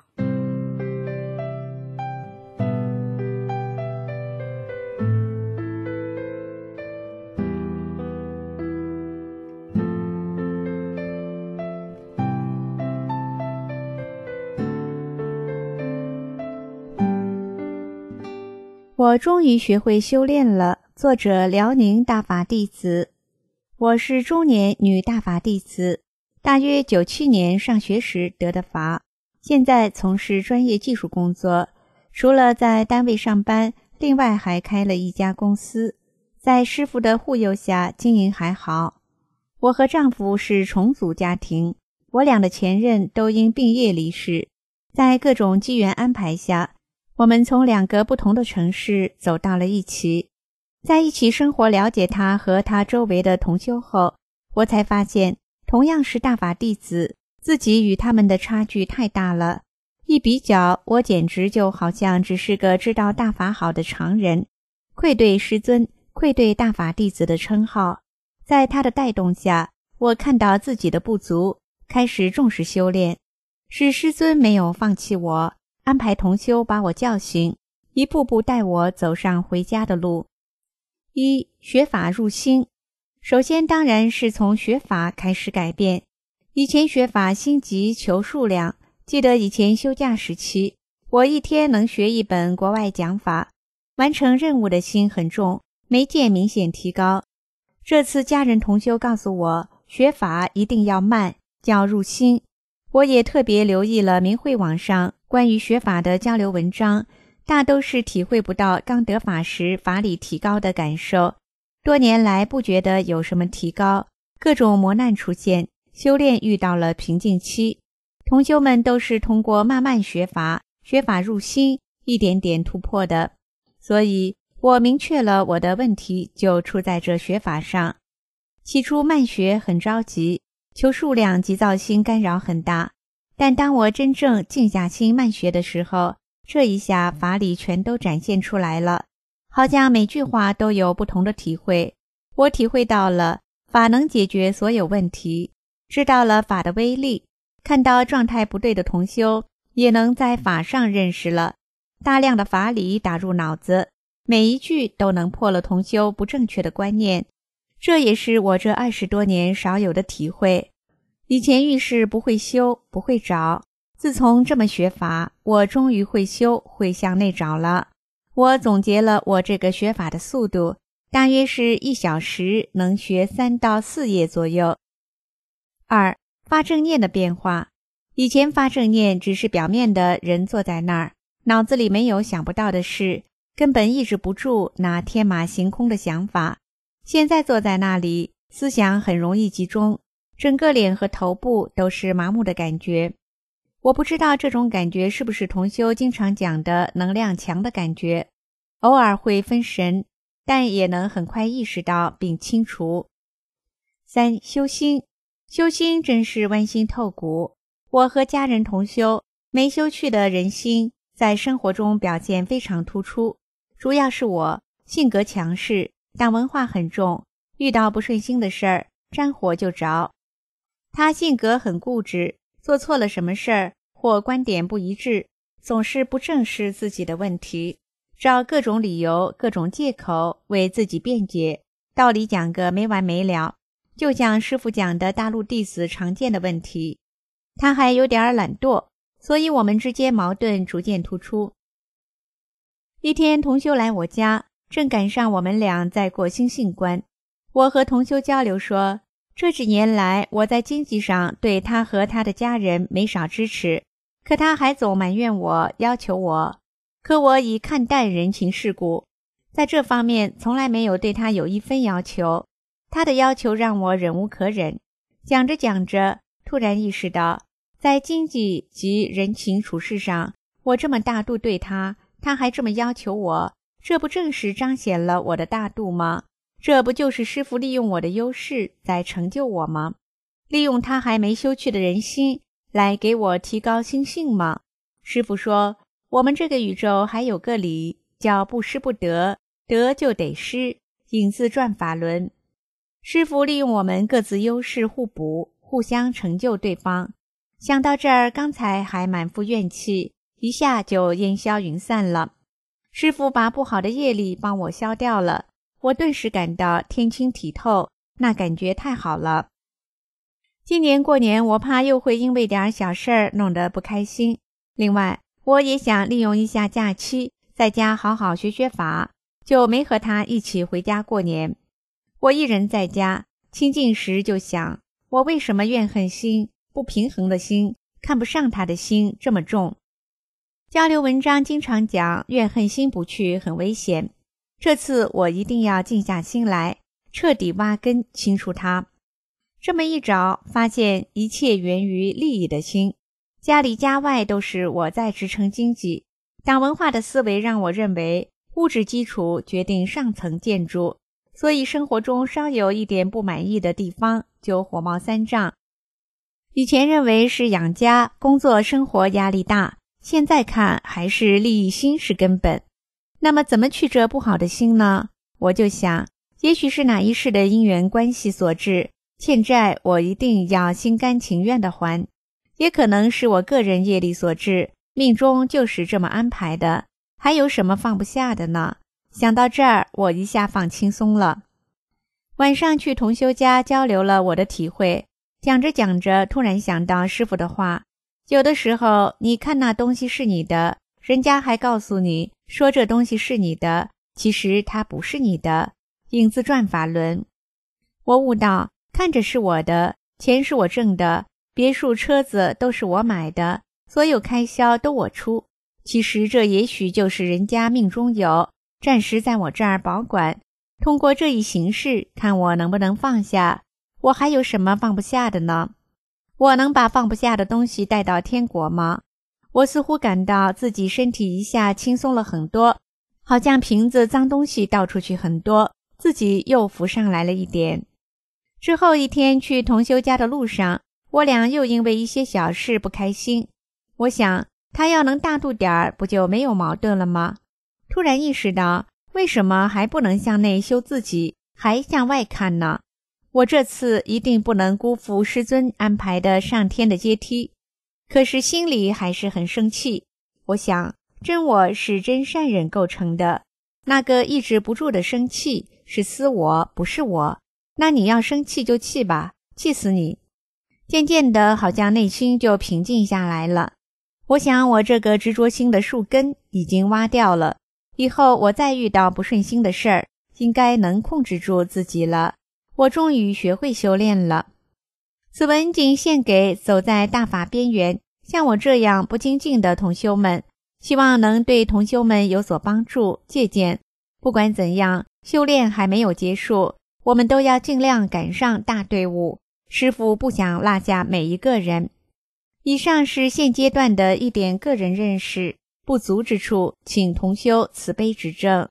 我终于学会修炼了。作者辽宁大法弟子。我是中年女大法弟子，大约97年上学时得的法，现在从事专业技术工作，除了在单位上班，另外还开了一家公司，在师父的护佑下经营还好。我和丈夫是重组家庭，我俩的前任都因病业离世，在各种机缘安排下，我们从2个不同的城市走到了一起。在一起生活，了解他和他周围的同修后，我才发现同样是大法弟子，自己与他们的差距太大了。一比较，我简直就好像只是个知道大法好的常人，愧对师尊，愧对大法弟子的称号。在他的带动下，我看到自己的不足，开始重视修炼。是师尊没有放弃我，安排同修把我叫醒，一步步带我走上回家的路。1. 学法入心。首先当然是从学法开始改变。以前学法心急求数量，记得以前休假时期，我一天能学一本国外讲法，完成任务的心很重，没见明显提高。这次家人同修告诉我，学法一定要慢，叫入心。我也特别留意了明慧网上关于学法的交流文章， 大都是体会不到刚得法时法理提高的感受，多年来不觉得有什么提高，各种磨难出现，修炼遇到了瓶颈期。同修们都是通过慢慢学法入心，一点点突破的。所以我明确了我的问题就出在这学法上。起初慢学很着急，求数量急躁心干扰很大，但当我真正静下心慢学的时候，这一下法理全都展现出来了，好像每句话都有不同的体会。我体会到了法能解决所有问题，知道了法的威力，看到状态不对的同修也能在法上认识了，大量的法理打入脑子，每一句都能破了同修不正确的观念。这也是我这20多年少有的体会。以前遇事不会修，不会找，自从这么学法，我终于会修，会向内找了。我总结了我这个学法的速度，大约是1小时能学3到4页左右。2. 发正念的变化。以前发正念只是表面的人坐在那儿，脑子里没有想不到的事，根本抑制不住那天马行空的想法。现在坐在那里，思想很容易集中，整个脸和头部都是麻木的感觉。我不知道这种感觉是不是同修经常讲的能量强的感觉，偶尔会分神，但也能很快意识到并清除。3. 修心。修心真是剜心透骨。我和家人同修，没修去的人心在生活中表现非常突出，主要是我性格强势，党文化很重，遇到不顺心的事儿，沾火就着。他性格很固执，做错了什么事儿或观点不一致，总是不正视自己的问题，找各种理由、各种借口为自己辩解，道理讲个没完没了，就像师父讲的大陆弟子常见的问题。他还有点懒惰，所以我们之间矛盾逐渐突出。一天同修来我家，正赶上我们俩在过心性观。我和同修交流说，这几年来我在经济上对他和他的家人没少支持，可他还总埋怨我，要求我，可我以看待人情世故，在这方面从来没有对他有一分要求，他的要求让我忍无可忍。讲着讲着，突然意识到在经济及人情处事上，我这么大度对他，他还这么要求我，这不正是彰显了我的大度吗？这不就是师父利用我的优势在成就我吗？利用他还没修去的人心来给我提高心性吗？师父说，我们这个宇宙还有个理，叫不失不得，得就得失，引自转法轮。师父利用我们各自优势互补，互相成就对方。想到这儿，刚才还满腹怨气，一下就烟消云散了。师父把不好的业力帮我消掉了，我顿时感到天清体透，那感觉太好了。今年过年，我怕又会因为点小事儿弄得不开心。另外，我也想利用一下假期，在家好好学学法，就没和他一起回家过年。我一人在家，清静时就想，我为什么怨恨心、不平衡的心、看不上他的心这么重？交流文章经常讲怨恨心不去很危险，这次我一定要静下心来，彻底挖根清除它。这么一找，发现一切源于利益的心，家里家外都是我在支撑经济。党文化的思维让我认为物质基础决定上层建筑，所以生活中稍有一点不满意的地方就火冒三丈。以前认为是养家、工作、生活压力大，现在看还是利益心是根本。那么怎么去这不好的心呢？我就想，也许是哪一世的因缘关系所致，欠债我一定要心甘情愿地还，也可能是我个人业力所致，命中就是这么安排的，还有什么放不下的呢？想到这儿，我一下放轻松了。晚上去同修家交流了我的体会，讲着讲着，突然想到师父的话，有的时候你看那东西是你的，人家还告诉你说这东西是你的，其实它不是你的，影子转法轮。我悟到，看着是我的，钱是我挣的，别墅车子都是我买的，所有开销都我出， 其实这也许就是人家命中有，暂时在我这儿保管，通过这一形式看我能不能放下。我还有什么放不下的呢？我能把放不下的东西带到天国吗？我似乎感到自己身体一下轻松了很多，好像瓶子脏东西倒出去很多，自己又浮上来了一点。之后一天去同修家的路上，我俩又因为一些小事不开心。我想他要能大度点儿，不就没有矛盾了吗？突然意识到，为什么还不能向内修自己，还向外看呢？我这次一定不能辜负师尊安排的上天的阶梯。可是心里还是很生气。我想，真我是真善忍构成的，那个抑制不住的生气是私我，不是我。那你要生气就气吧，气死你。渐渐的，好像内心就平静下来了。我想我这个执着心的树根已经挖掉了，以后我再遇到不顺心的事儿，应该能控制住自己了。我终于学会修炼了。此文仅献给走在大法边缘，像我这样不精进的同修们，希望能对同修们有所帮助借鉴。不管怎样，修炼还没有结束，我们都要尽量赶上大队伍。师父不想落下每一个人。以上是现阶段的一点个人认识，不足之处，请同修慈悲指正。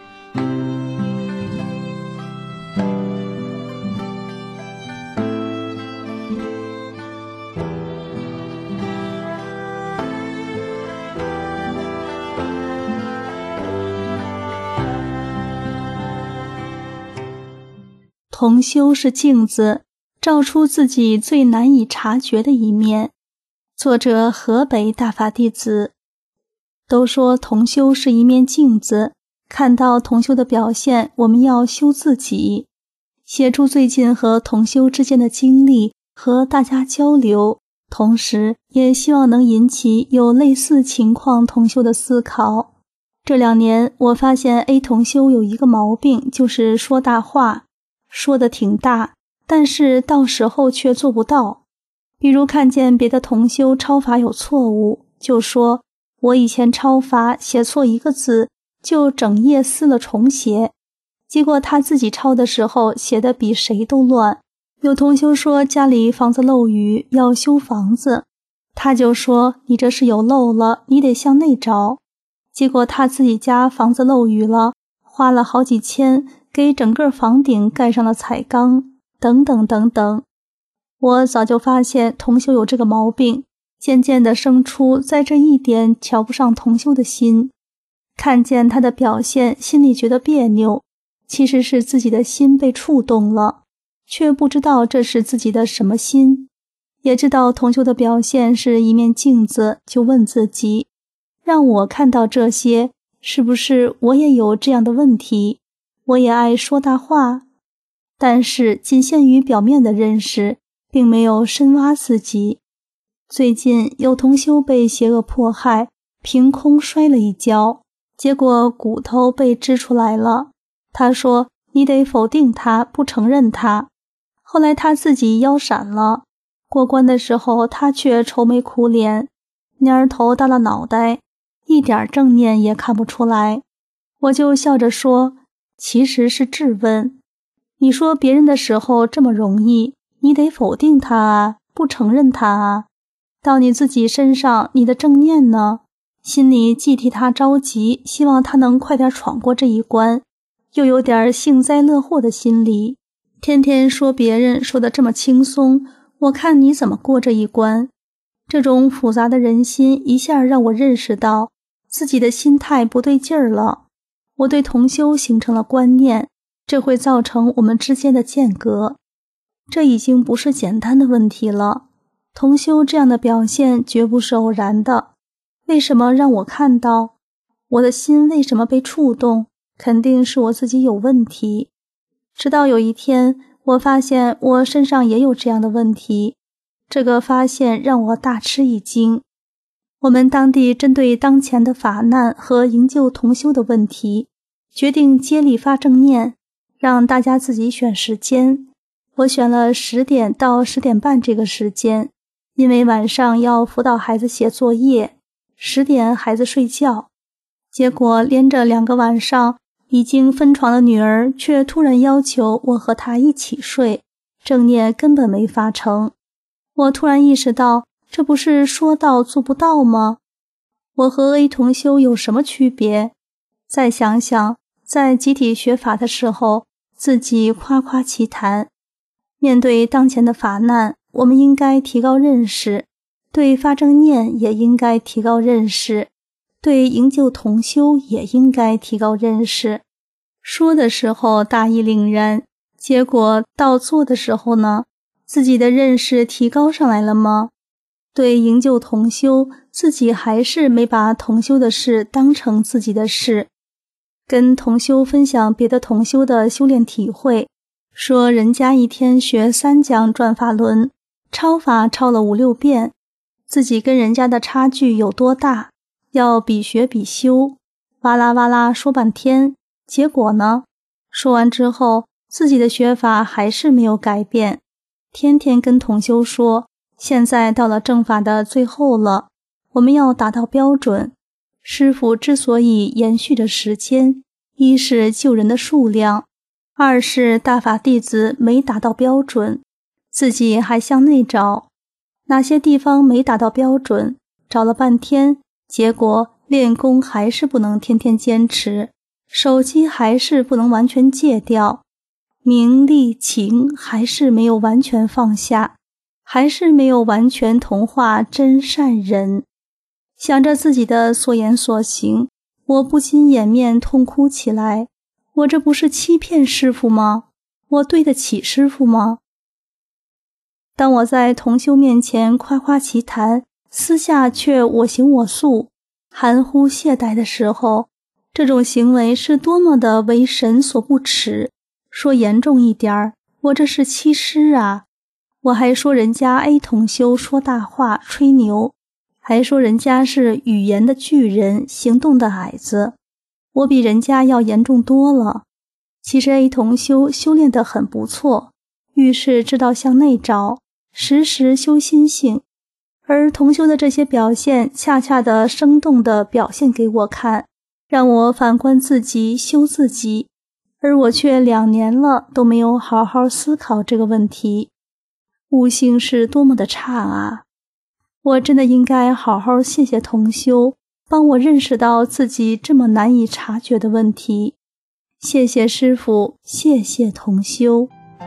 同修是镜子，照出自己最难以察觉的一面。作者河北大法弟子。都说同修是一面镜子，看到同修的表现，我们要修自己。写出最近和同修之间的经历，和大家交流，同时也希望能引起有类似情况同修的思考。这2年我发现 A 同修有一个毛病，就是说大话，说得挺大，但是到时候却做不到。比如看见别的同修抄法有错误，就说我以前抄法写错一个字，就整页撕了重写，结果他自己抄的时候写得比谁都乱。有同修说家里房子漏雨要修房子，他就说你这是有漏了，你得向内找。结果他自己家房子漏雨了，花了好几千给整个房顶盖上了彩钢，等等等等。我早就发现同修有这个毛病，渐渐地生出在这一点瞧不上同修的心。看见他的表现，心里觉得别扭，其实是自己的心被触动了，却不知道这是自己的什么心。也知道同修的表现是一面镜子，就问自己，让我看到这些，是不是我也有这样的问题？我也爱说大话，但是仅限于表面的认识，并没有深挖自己。最近有同修被邪恶迫害，凭空摔了一跤，结果骨头被支出来了。他说你得否定他，不承认他。后来他自己腰闪了，过关的时候他却愁眉苦脸，蔫头耷了脑袋，一点正念也看不出来。我就笑着说，其实是质问。你说别人的时候这么容易，你得否定他啊，不承认他啊。到你自己身上，你的正念呢？心里既替他着急，希望他能快点闯过这一关，又有点幸灾乐祸的心理。天天说别人说得这么轻松，我看你怎么过这一关。这种复杂的人心一下让我认识到自己的心态不对劲儿了。我对同修形成了观念，这会造成我们之间的间隔。这已经不是简单的问题了。同修这样的表现绝不是偶然的。为什么让我看到？我的心为什么被触动？肯定是我自己有问题。直到有一天，我发现我身上也有这样的问题。这个发现让我大吃一惊。我们当地针对当前的法难和营救同修的问题，决定接力发正念，让大家自己选时间。我选了10点到10点半这个时间，因为晚上要辅导孩子写作业。 10点孩子睡觉，结果连着2个晚上，已经分床的女儿却突然要求我和她一起睡，正念根本没发成。我突然意识到，这不是说到做不到吗？我和 A 同修有什么区别？再想想，在集体学法的时候，自己夸夸其谈。面对当前的法难，我们应该提高认识，对发正念也应该提高认识，对营救同修也应该提高认识。说的时候大义凛然，结果到做的时候呢，自己的认识提高上来了吗？对营救同修，自己还是没把同修的事当成自己的事。跟同修分享别的同修的修炼体会，说人家一天学3讲转法轮，抄法抄了5、6遍，自己跟人家的差距有多大，要比学比修，哇啦哇啦说半天，结果呢，说完之后自己的学法还是没有改变，天天跟同修说，现在到了正法的最后了，我们要达到标准。师父之所以延续的时间，一是救人的数量，二是大法弟子没达到标准，自己还向内找，哪些地方没达到标准，找了半天，结果练功还是不能天天坚持，手机还是不能完全戒掉，名利情还是没有完全放下，还是没有完全同化真善人。想着自己的所言所行，我不禁掩面痛哭起来，我这不是欺骗师父吗？我对得起师父吗？当我在同修面前夸夸其谈，私下却我行我素，含糊懈怠的时候，这种行为是多么的为神所不齿。说严重一点，我这是欺师啊！我还说人家 A 同修说大话吹牛，还说人家是语言的巨人，行动的矮子，我比人家要严重多了。其实 A 同修修炼得很不错，遇事知道向内找，时时修心性，而同修的这些表现恰恰地生动地表现给我看，让我反观自己修自己，而我却2年了都没有好好思考这个问题，悟性是多么的差啊！我真的应该好好谢谢同修，帮我认识到自己这么难以察觉的问题。谢谢师父，谢谢同修。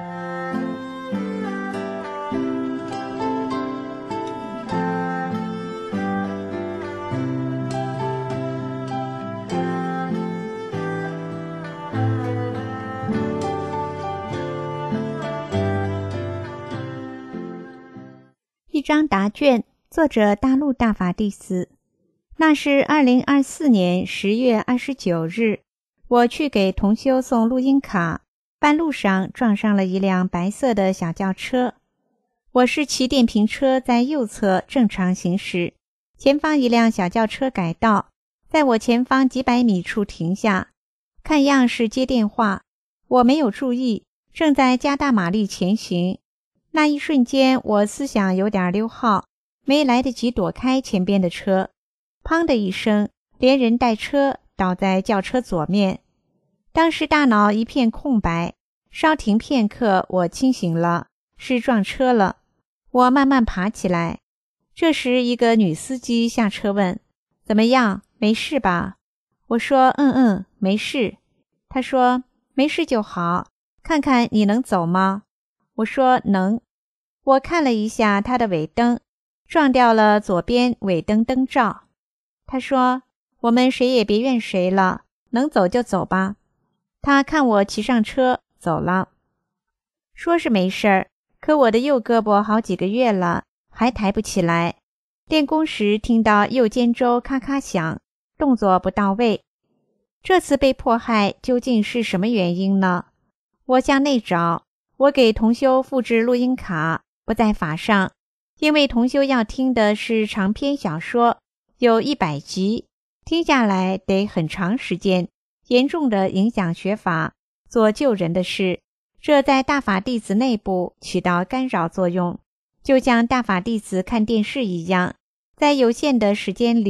一张答卷，作者大陆大法弟子。那是2024年10月29日，我去给同修送录音卡，半路上撞上了一辆白色的小轿车。我是骑电瓶车在右侧正常行驶，前方一辆小轿车改道，在我前方几百米处停下，看样是接电话。我没有注意，正在加大马力前行。那一瞬间，我思想有点溜号，没来得及躲开前边的车，砰的一声，连人带车倒在轿车左面。当时大脑一片空白，稍停片刻，我清醒了，是撞车了。我慢慢爬起来，这时一个女司机下车问：“怎么样，没事吧？”我说：“没事。”她说：“没事就好，看看你能走吗？”我说：“能。”我看了一下他的尾灯，撞掉了左边尾灯灯罩。他说：“我们谁也别怨谁了，能走就走吧。”他看我骑上车走了。说是没事儿，可我的右胳膊好几个月了，还抬不起来。练功时听到右肩周咔咔响，动作不到位。这次被迫害究竟是什么原因呢？我向内找，我给同修复制录音卡，不在法上，因为同修要听的是长篇小说，有100集，听下来得很长时间，严重的影响学法，做救人的事，这在大法弟子内部起到干扰作用，就像大法弟子看电视一样，在有限的时间里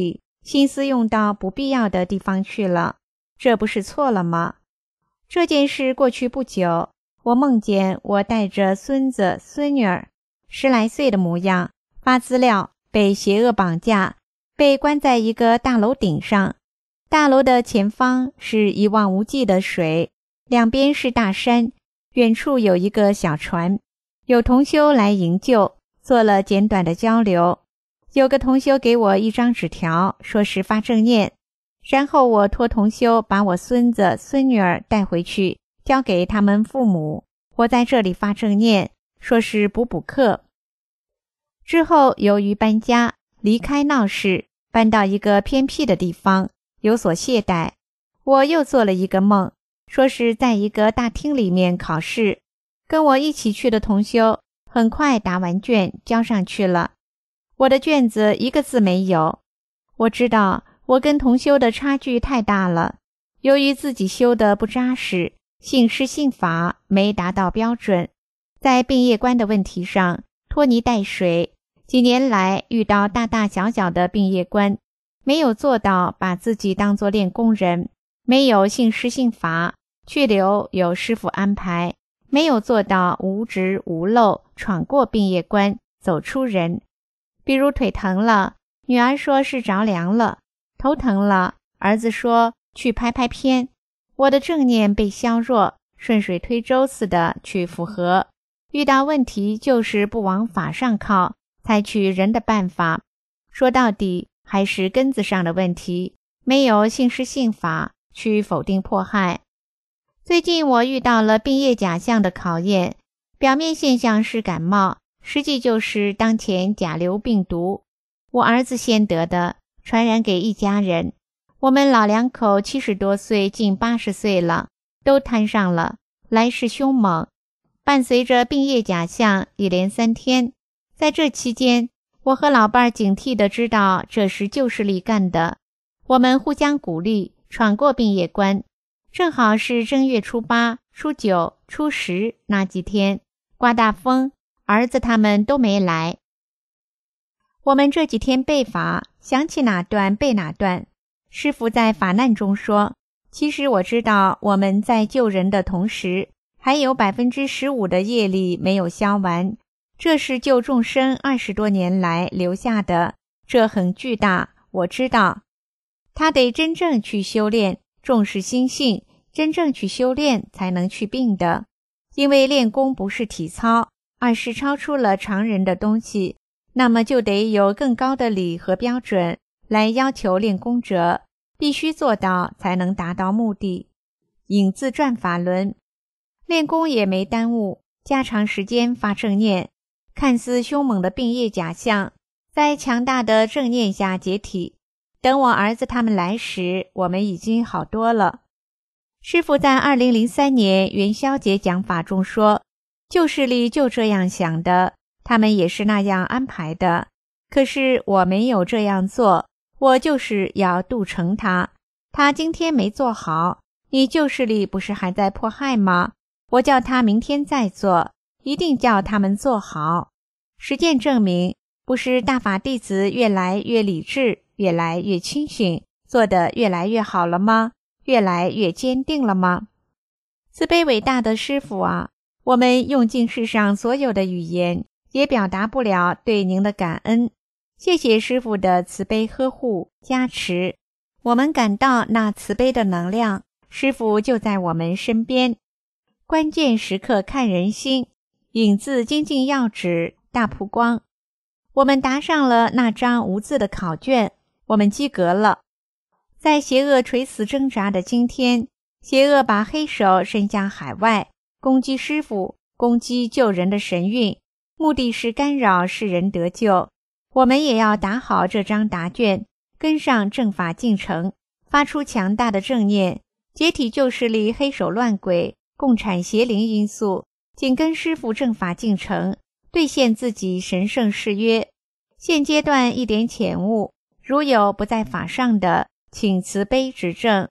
心思用到不必要的地方去了，这不是错了吗？这件事过去不久，我梦见我带着孙子孙女儿10来岁的模样，发资料，被邪恶绑架，被关在一个大楼顶上。大楼的前方是一望无际的水，两边是大山，远处有一个小船，有同修来营救，做了简短的交流。有个同修给我一张纸条，说是发正念，然后我托同修把我孙子孙女儿带回去，交给他们父母，我在这里发正念，说是补课。之后由于搬家，离开闹市，搬到一个偏僻的地方，有所懈怠。我又做了一个梦，说是在一个大厅里面考试，跟我一起去的同修很快答完卷交上去了，我的卷子一个字没有。我知道我跟同修的差距太大了，由于自己修的不扎实，信师信法没达到标准，在病业观的问题上拖泥带水，几年来遇到大大小小的病业观，没有做到把自己当作练功人，没有信师信法，去留有师父安排，没有做到无执无漏，闯过病业关，走出人。比如腿疼了，女儿说是着凉了；头疼了，儿子说去拍拍片。我的正念被削弱，顺水推舟似的去符合。遇到问题就是不往法上靠，采取人的办法。说到底还是根子上的问题，没有信师信法去否定迫害。最近我遇到了病业假象的考验，表面现象是感冒，实际就是当前甲流病毒。我儿子先得的，传染给一家人。我们老两口70多岁，近80岁了，都摊上了，来势凶猛。伴随着病业假象，一连3天。在这期间，我和老伴儿警惕地知道这是旧势力干的。我们互相鼓励，闯过病业关。正好是正月初8、初9、初10那几天，刮大风，儿子他们都没来。我们这几天背法，想起哪段背哪段。师父在法难中说，其实我知道我们在救人的同时，还有15%的业力没有消完，这是救众生20多年来留下的，这很巨大，我知道。他得真正去修炼，重视心性，真正去修炼才能去病的。因为练功不是体操，而是超出了常人的东西，那么就得有更高的理和标准来要求练功者，必须做到才能达到目的。引自传法轮，练功也没耽误，加长时间发正念，看似凶猛的病业假象，在强大的正念下解体。等我儿子他们来时，我们已经好多了。师父在2003年元宵节讲法中说，旧势力就这样想的，他们也是那样安排的。可是我没有这样做，我就是要度成他。他今天没做好，你旧势力不是还在迫害吗？我叫他明天再做，一定叫他们做好。实践证明，不是大法弟子越来越理智，越来越清醒，做得越来越好了吗？越来越坚定了吗？慈悲伟大的师父啊，我们用尽世上所有的语言，也表达不了对您的感恩。谢谢师父的慈悲呵护加持，我们感到那慈悲的能量，师父就在我们身边。关键时刻看人心，引自精进要旨大曝光。我们答上了那张无字的考卷，我们及格了。在邪恶垂死挣扎的今天，邪恶把黑手伸向海外，攻击师父，攻击救人的神韵，目的是干扰世人得救。我们也要答好这张答卷，跟上正法进程，发出强大的正念，解体旧势力黑手乱鬼、共产邪灵因素，紧跟师父正法进程，兑现自己神圣誓约。现阶段一点浅悟，如有不在法上的，请慈悲指正。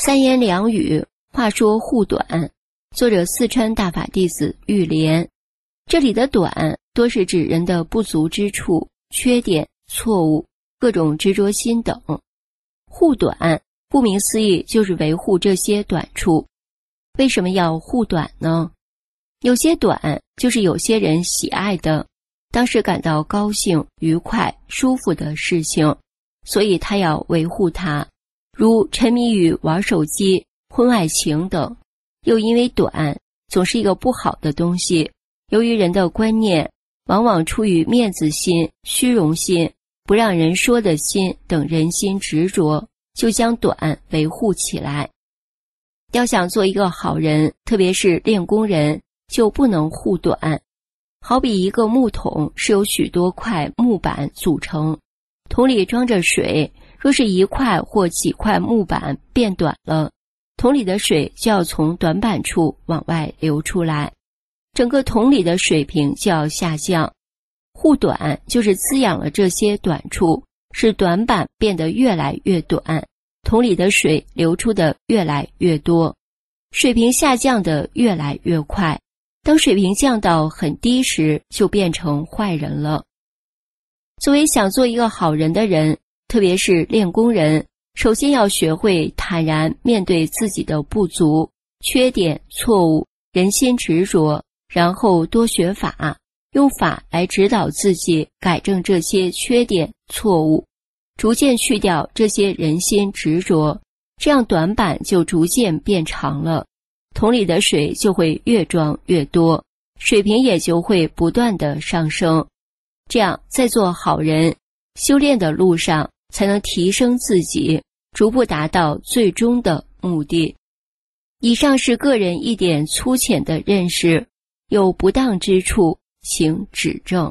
三言两语话说护短，作者四川大法弟子玉莲。这里的短多是指人的不足之处、缺点、错误、各种执着心等。护短顾名思义就是维护这些短处。为什么要护短呢？有些短就是有些人喜爱的，当时感到高兴、愉快、舒服的事情，所以他要维护它，如沉迷于玩手机、婚外情等。又因为短总是一个不好的东西，由于人的观念往往出于面子心、虚荣心、不让人说的心等人心执着，就将短维护起来。要想做一个好人，特别是练功人，就不能护短。好比一个木桶是由许多块木板组成，桶里装着水，若是一块或几块木板变短了，桶里的水就要从短板处往外流出来，整个桶里的水平就要下降。护短就是滋养了这些短处，使短板变得越来越短，桶里的水流出的越来越多，水平下降的越来越快。当水平降到很低时，就变成坏人了。作为想做一个好人的人，特别是练功人，首先要学会坦然面对自己的不足、缺点、错误、人心执着，然后多学法，用法来指导自己改正这些缺点、错误，逐渐去掉这些人心执着，这样短板就逐渐变长了，桶里的水就会越装越多，水平也就会不断的上升。这样在做好人修炼的路上，才能提升自己，逐步达到最终的目的。以上是个人一点粗浅的认识，有不当之处请指正。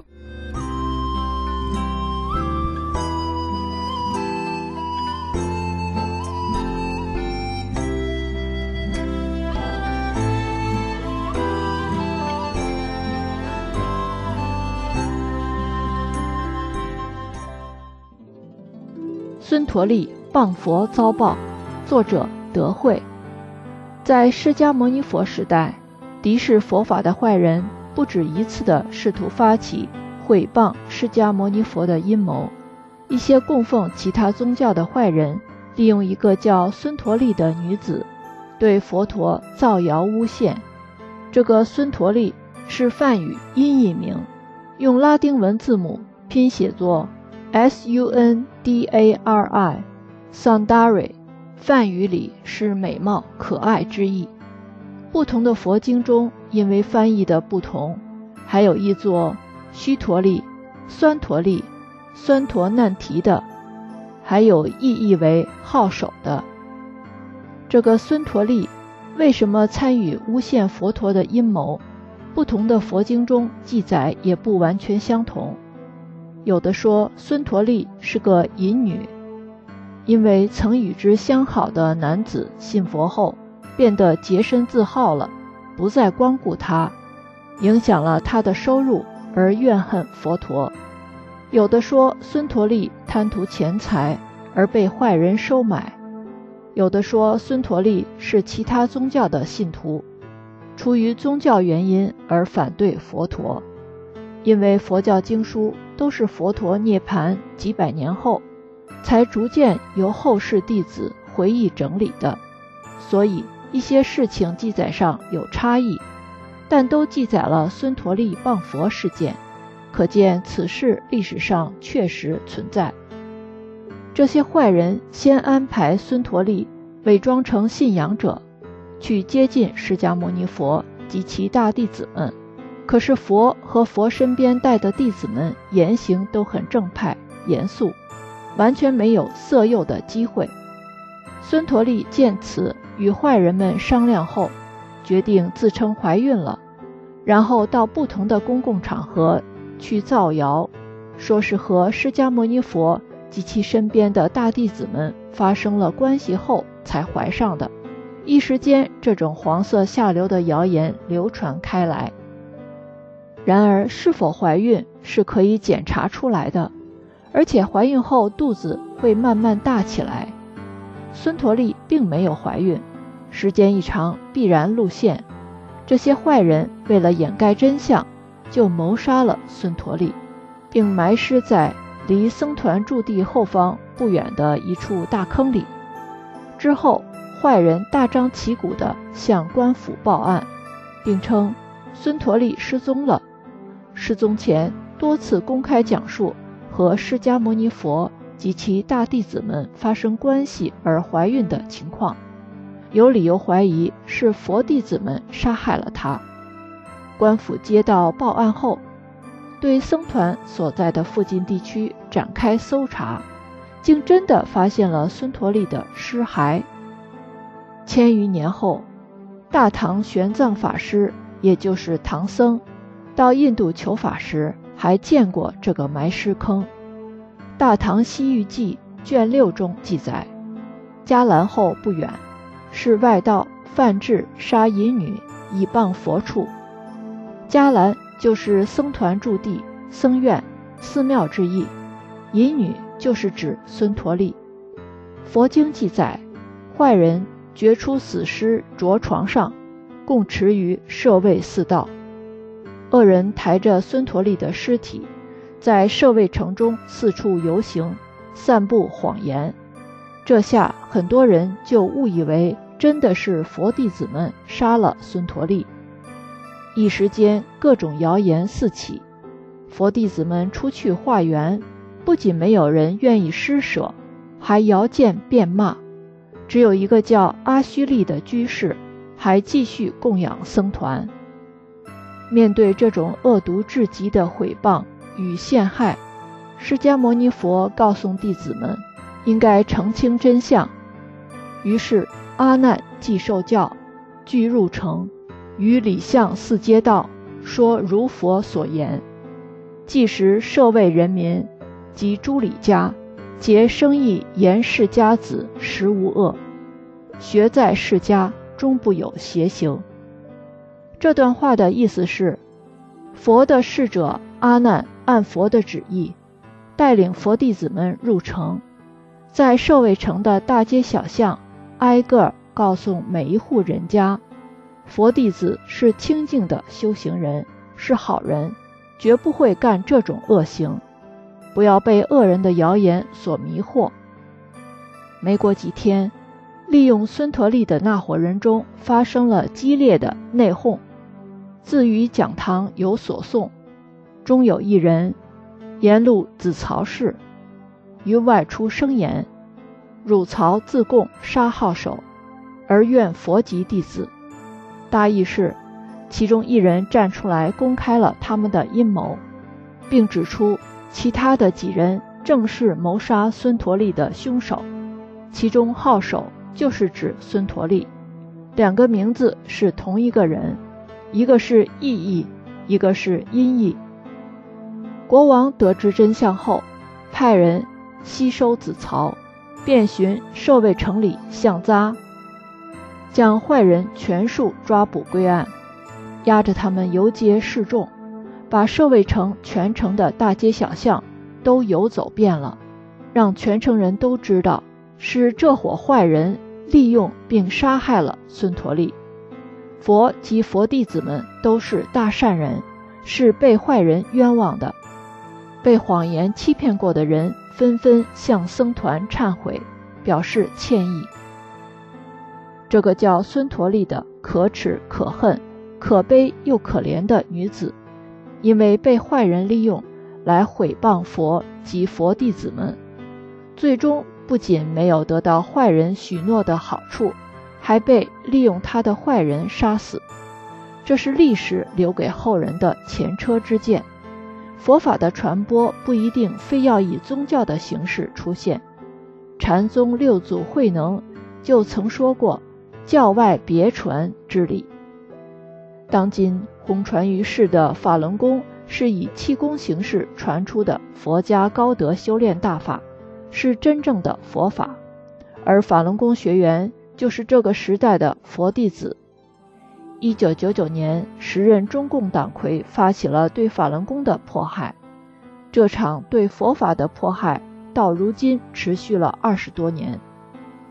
孙陀利谤佛遭报，作者德慧。在释迦牟尼佛时代，敌视佛法的坏人不止一次地试图发起毁谤释迦牟尼佛的阴谋。一些供奉其他宗教的坏人，利用一个叫孙陀利的女子，对佛陀造谣诬陷。这个孙陀利是梵语音译名，用拉丁文字母拼写作Sundari Sundari， 梵语里是美貌可爱之意。不同的佛经中因为翻译的不同，还有译作须陀利、酸陀利、酸陀难提的，还有意译为号手的。这个孙陀利为什么参与诬陷佛陀的阴谋？不同的佛经中记载也不完全相同。有的说孙陀利是个淫女，因为曾与之相好的男子信佛后变得洁身自好了，不再光顾他，影响了他的收入而怨恨佛陀。有的说孙陀利贪图钱财而被坏人收买。有的说孙陀利是其他宗教的信徒，出于宗教原因而反对佛陀。因为佛教经书都是佛陀涅槃几百年后才逐渐由后世弟子回忆整理的，所以一些事情记载上有差异，但都记载了孙陀利谤佛事件，可见此事历史上确实存在。这些坏人先安排孙陀利伪装成信仰者，去接近释迦牟尼佛及其大弟子们。可是佛和佛身边带的弟子们言行都很正派严肃，完全没有色诱的机会。孙陀利见此，与坏人们商量后，决定自称怀孕了，然后到不同的公共场合去造谣，说是和释迦牟尼佛及其身边的大弟子们发生了关系后才怀上的。一时间，这种黄色下流的谣言流传开来。然而是否怀孕是可以检查出来的，而且怀孕后肚子会慢慢大起来。 孙陀利并没有怀孕，时间一长必然露馅。这些坏人为了掩盖真相，就谋杀了孙陀利，并埋尸在离僧团驻地后方不远的一处大坑里。之后，坏人大张旗鼓地向官府报案，并称孙陀利失踪了。失踪前多次公开讲述和释迦牟尼佛及其大弟子们发生关系而怀孕的情况，有理由怀疑是佛弟子们杀害了他。官府接到报案后，对僧团所在的附近地区展开搜查，竟真的发现了孙陀利的尸骸。千余年后，大唐玄奘法师，也就是唐僧，到印度求法时还见过这个埋尸坑。《大唐西域记》卷6中记载，迦兰后不远，是外道范质杀淫女以谤佛处。迦兰就是僧团驻地、僧院、寺庙之意，淫女就是指孙陀利。佛经记载，坏人掘出死尸着床上，供持于舍卫寺道。恶人抬着孙陀利的尸体，在舍卫城中四处游行，散布谎言。这下很多人就误以为真的是佛弟子们杀了孙陀利。一时间各种谣言四起，佛弟子们出去化缘，不仅没有人愿意施舍，还摇剑辩骂。只有一个叫阿须利的居士还继续供养僧团。面对这种恶毒至极的毁谤与陷害，释迦牟尼佛告诉弟子们应该澄清真相。于是阿难即受教，具入城，于理相四街道说如佛所言。即时舍卫人民及诸理家，皆生意言释迦子实无恶，学在释迦终不有邪行。这段话的意思是，佛的侍者阿难按佛的旨意，带领佛弟子们入城，在舍卫城的大街小巷挨个告诉每一户人家，佛弟子是清净的修行人，是好人，绝不会干这种恶行，不要被恶人的谣言所迷惑。没过几天，利用孙陀利的那伙人中发生了激烈的内讧，自于讲堂有所诵，中有一人言录子曹氏，于外出声言，汝曹自贡杀号首，而愿佛及弟子。大意是，其中一人站出来公开了他们的阴谋，并指出其他的几人正是谋杀孙陀利的凶手，其中号首就是指孙陀利，两个名字是同一个人，一个是意译，一个是音译。国王得知真相后，派人吸收子曹，遍寻舍卫城里巷匝，将坏人全数抓捕归案，押着他们游街示众，把舍卫城全城的大街小巷都游走遍了，让全城人都知道是这伙坏人利用并杀害了孙陀利。佛及佛弟子们都是大善人，是被坏人冤枉的。被谎言欺骗过的人纷纷向僧团忏悔，表示歉意。这个叫孙陀利的可耻可恨、可悲又可怜的女子，因为被坏人利用来毁谤佛及佛弟子们，最终不仅没有得到坏人许诺的好处，还被利用他的坏人杀死。这是历史留给后人的前车之鉴。佛法的传播不一定非要以宗教的形式出现。禅宗六祖慧能就曾说过教外别传之理。当今红传于世的法轮功是以气功形式传出的佛家高德修炼大法，是真正的佛法，而法轮功学员就是这个时代的佛弟子。1999年，时任中共党魁发起了对法轮功的迫害，这场对佛法的迫害到如今持续了20多年。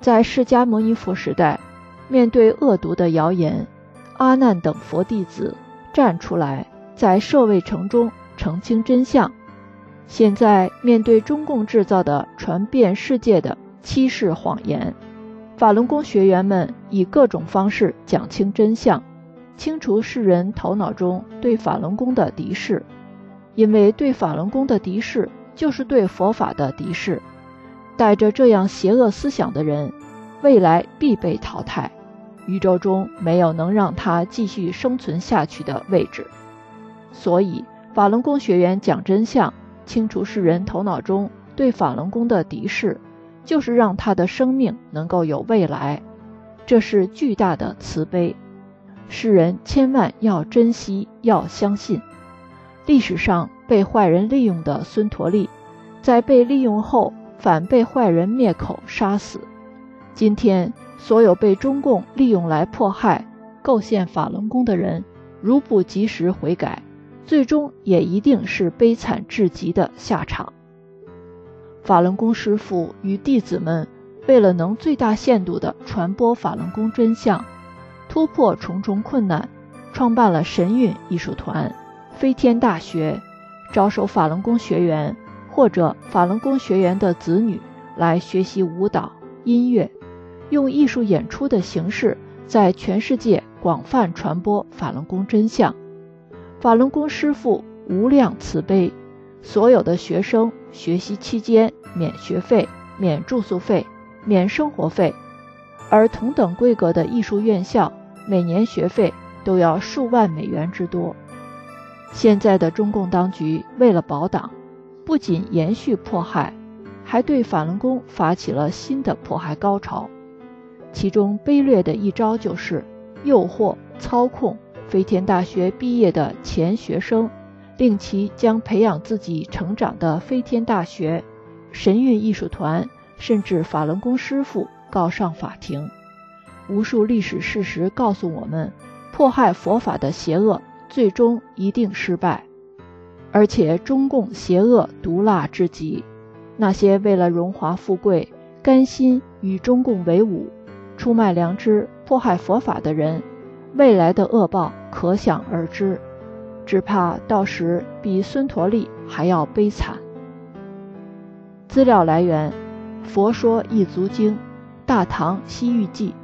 在释迦牟尼佛时代，面对恶毒的谣言，阿难等佛弟子站出来，在舍卫城中澄清真相。现在面对中共制造的传遍世界的欺世谎言，法轮功学员们以各种方式讲清真相，清除世人头脑中对法轮功的敌视。因为对法轮功的敌视就是对佛法的敌视，带着这样邪恶思想的人，未来必被淘汰，宇宙中没有能让他继续生存下去的位置。所以法轮功学员讲真相，清除世人头脑中对法轮功的敌视，就是让他的生命能够有未来，这是巨大的慈悲。世人千万要珍惜，要相信。历史上被坏人利用的孙陀利，在被利用后反被坏人灭口杀死。今天所有被中共利用来迫害、构陷法轮功的人，如不及时悔改，最终也一定是悲惨至极的下场。法轮功师父与弟子们为了能最大限度地传播法轮功真相，突破重重困难，创办了神韵艺术团、飞天大学，招收法轮功学员或者法轮功学员的子女来学习舞蹈、音乐，用艺术演出的形式在全世界广泛传播法轮功真相。法轮功师父无量慈悲，所有的学生学习期间免学费、免住宿费、免生活费，而同等规格的艺术院校每年学费都要数万美元之多。现在的中共当局为了保党，不仅延续迫害，还对法轮功发起了新的迫害高潮。其中卑劣的一招就是诱惑、操控飞天大学毕业的前学生，令其将培养自己成长的飞天大学、神韵艺术团甚至法轮功师父告上法庭。无数历史事实告诉我们，迫害佛法的邪恶最终一定失败。而且中共邪恶毒辣至极，那些为了荣华富贵甘心与中共为伍、出卖良知迫害佛法的人，未来的恶报可想而知，只怕到时比孙陀利还要悲惨。资料来源：佛说一足经，大唐西域记。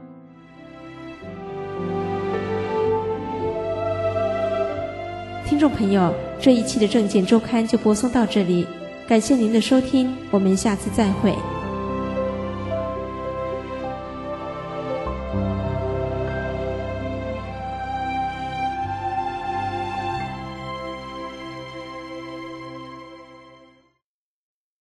听众朋友，这一期的证件周刊就播送到这里，感谢您的收听，我们下次再会。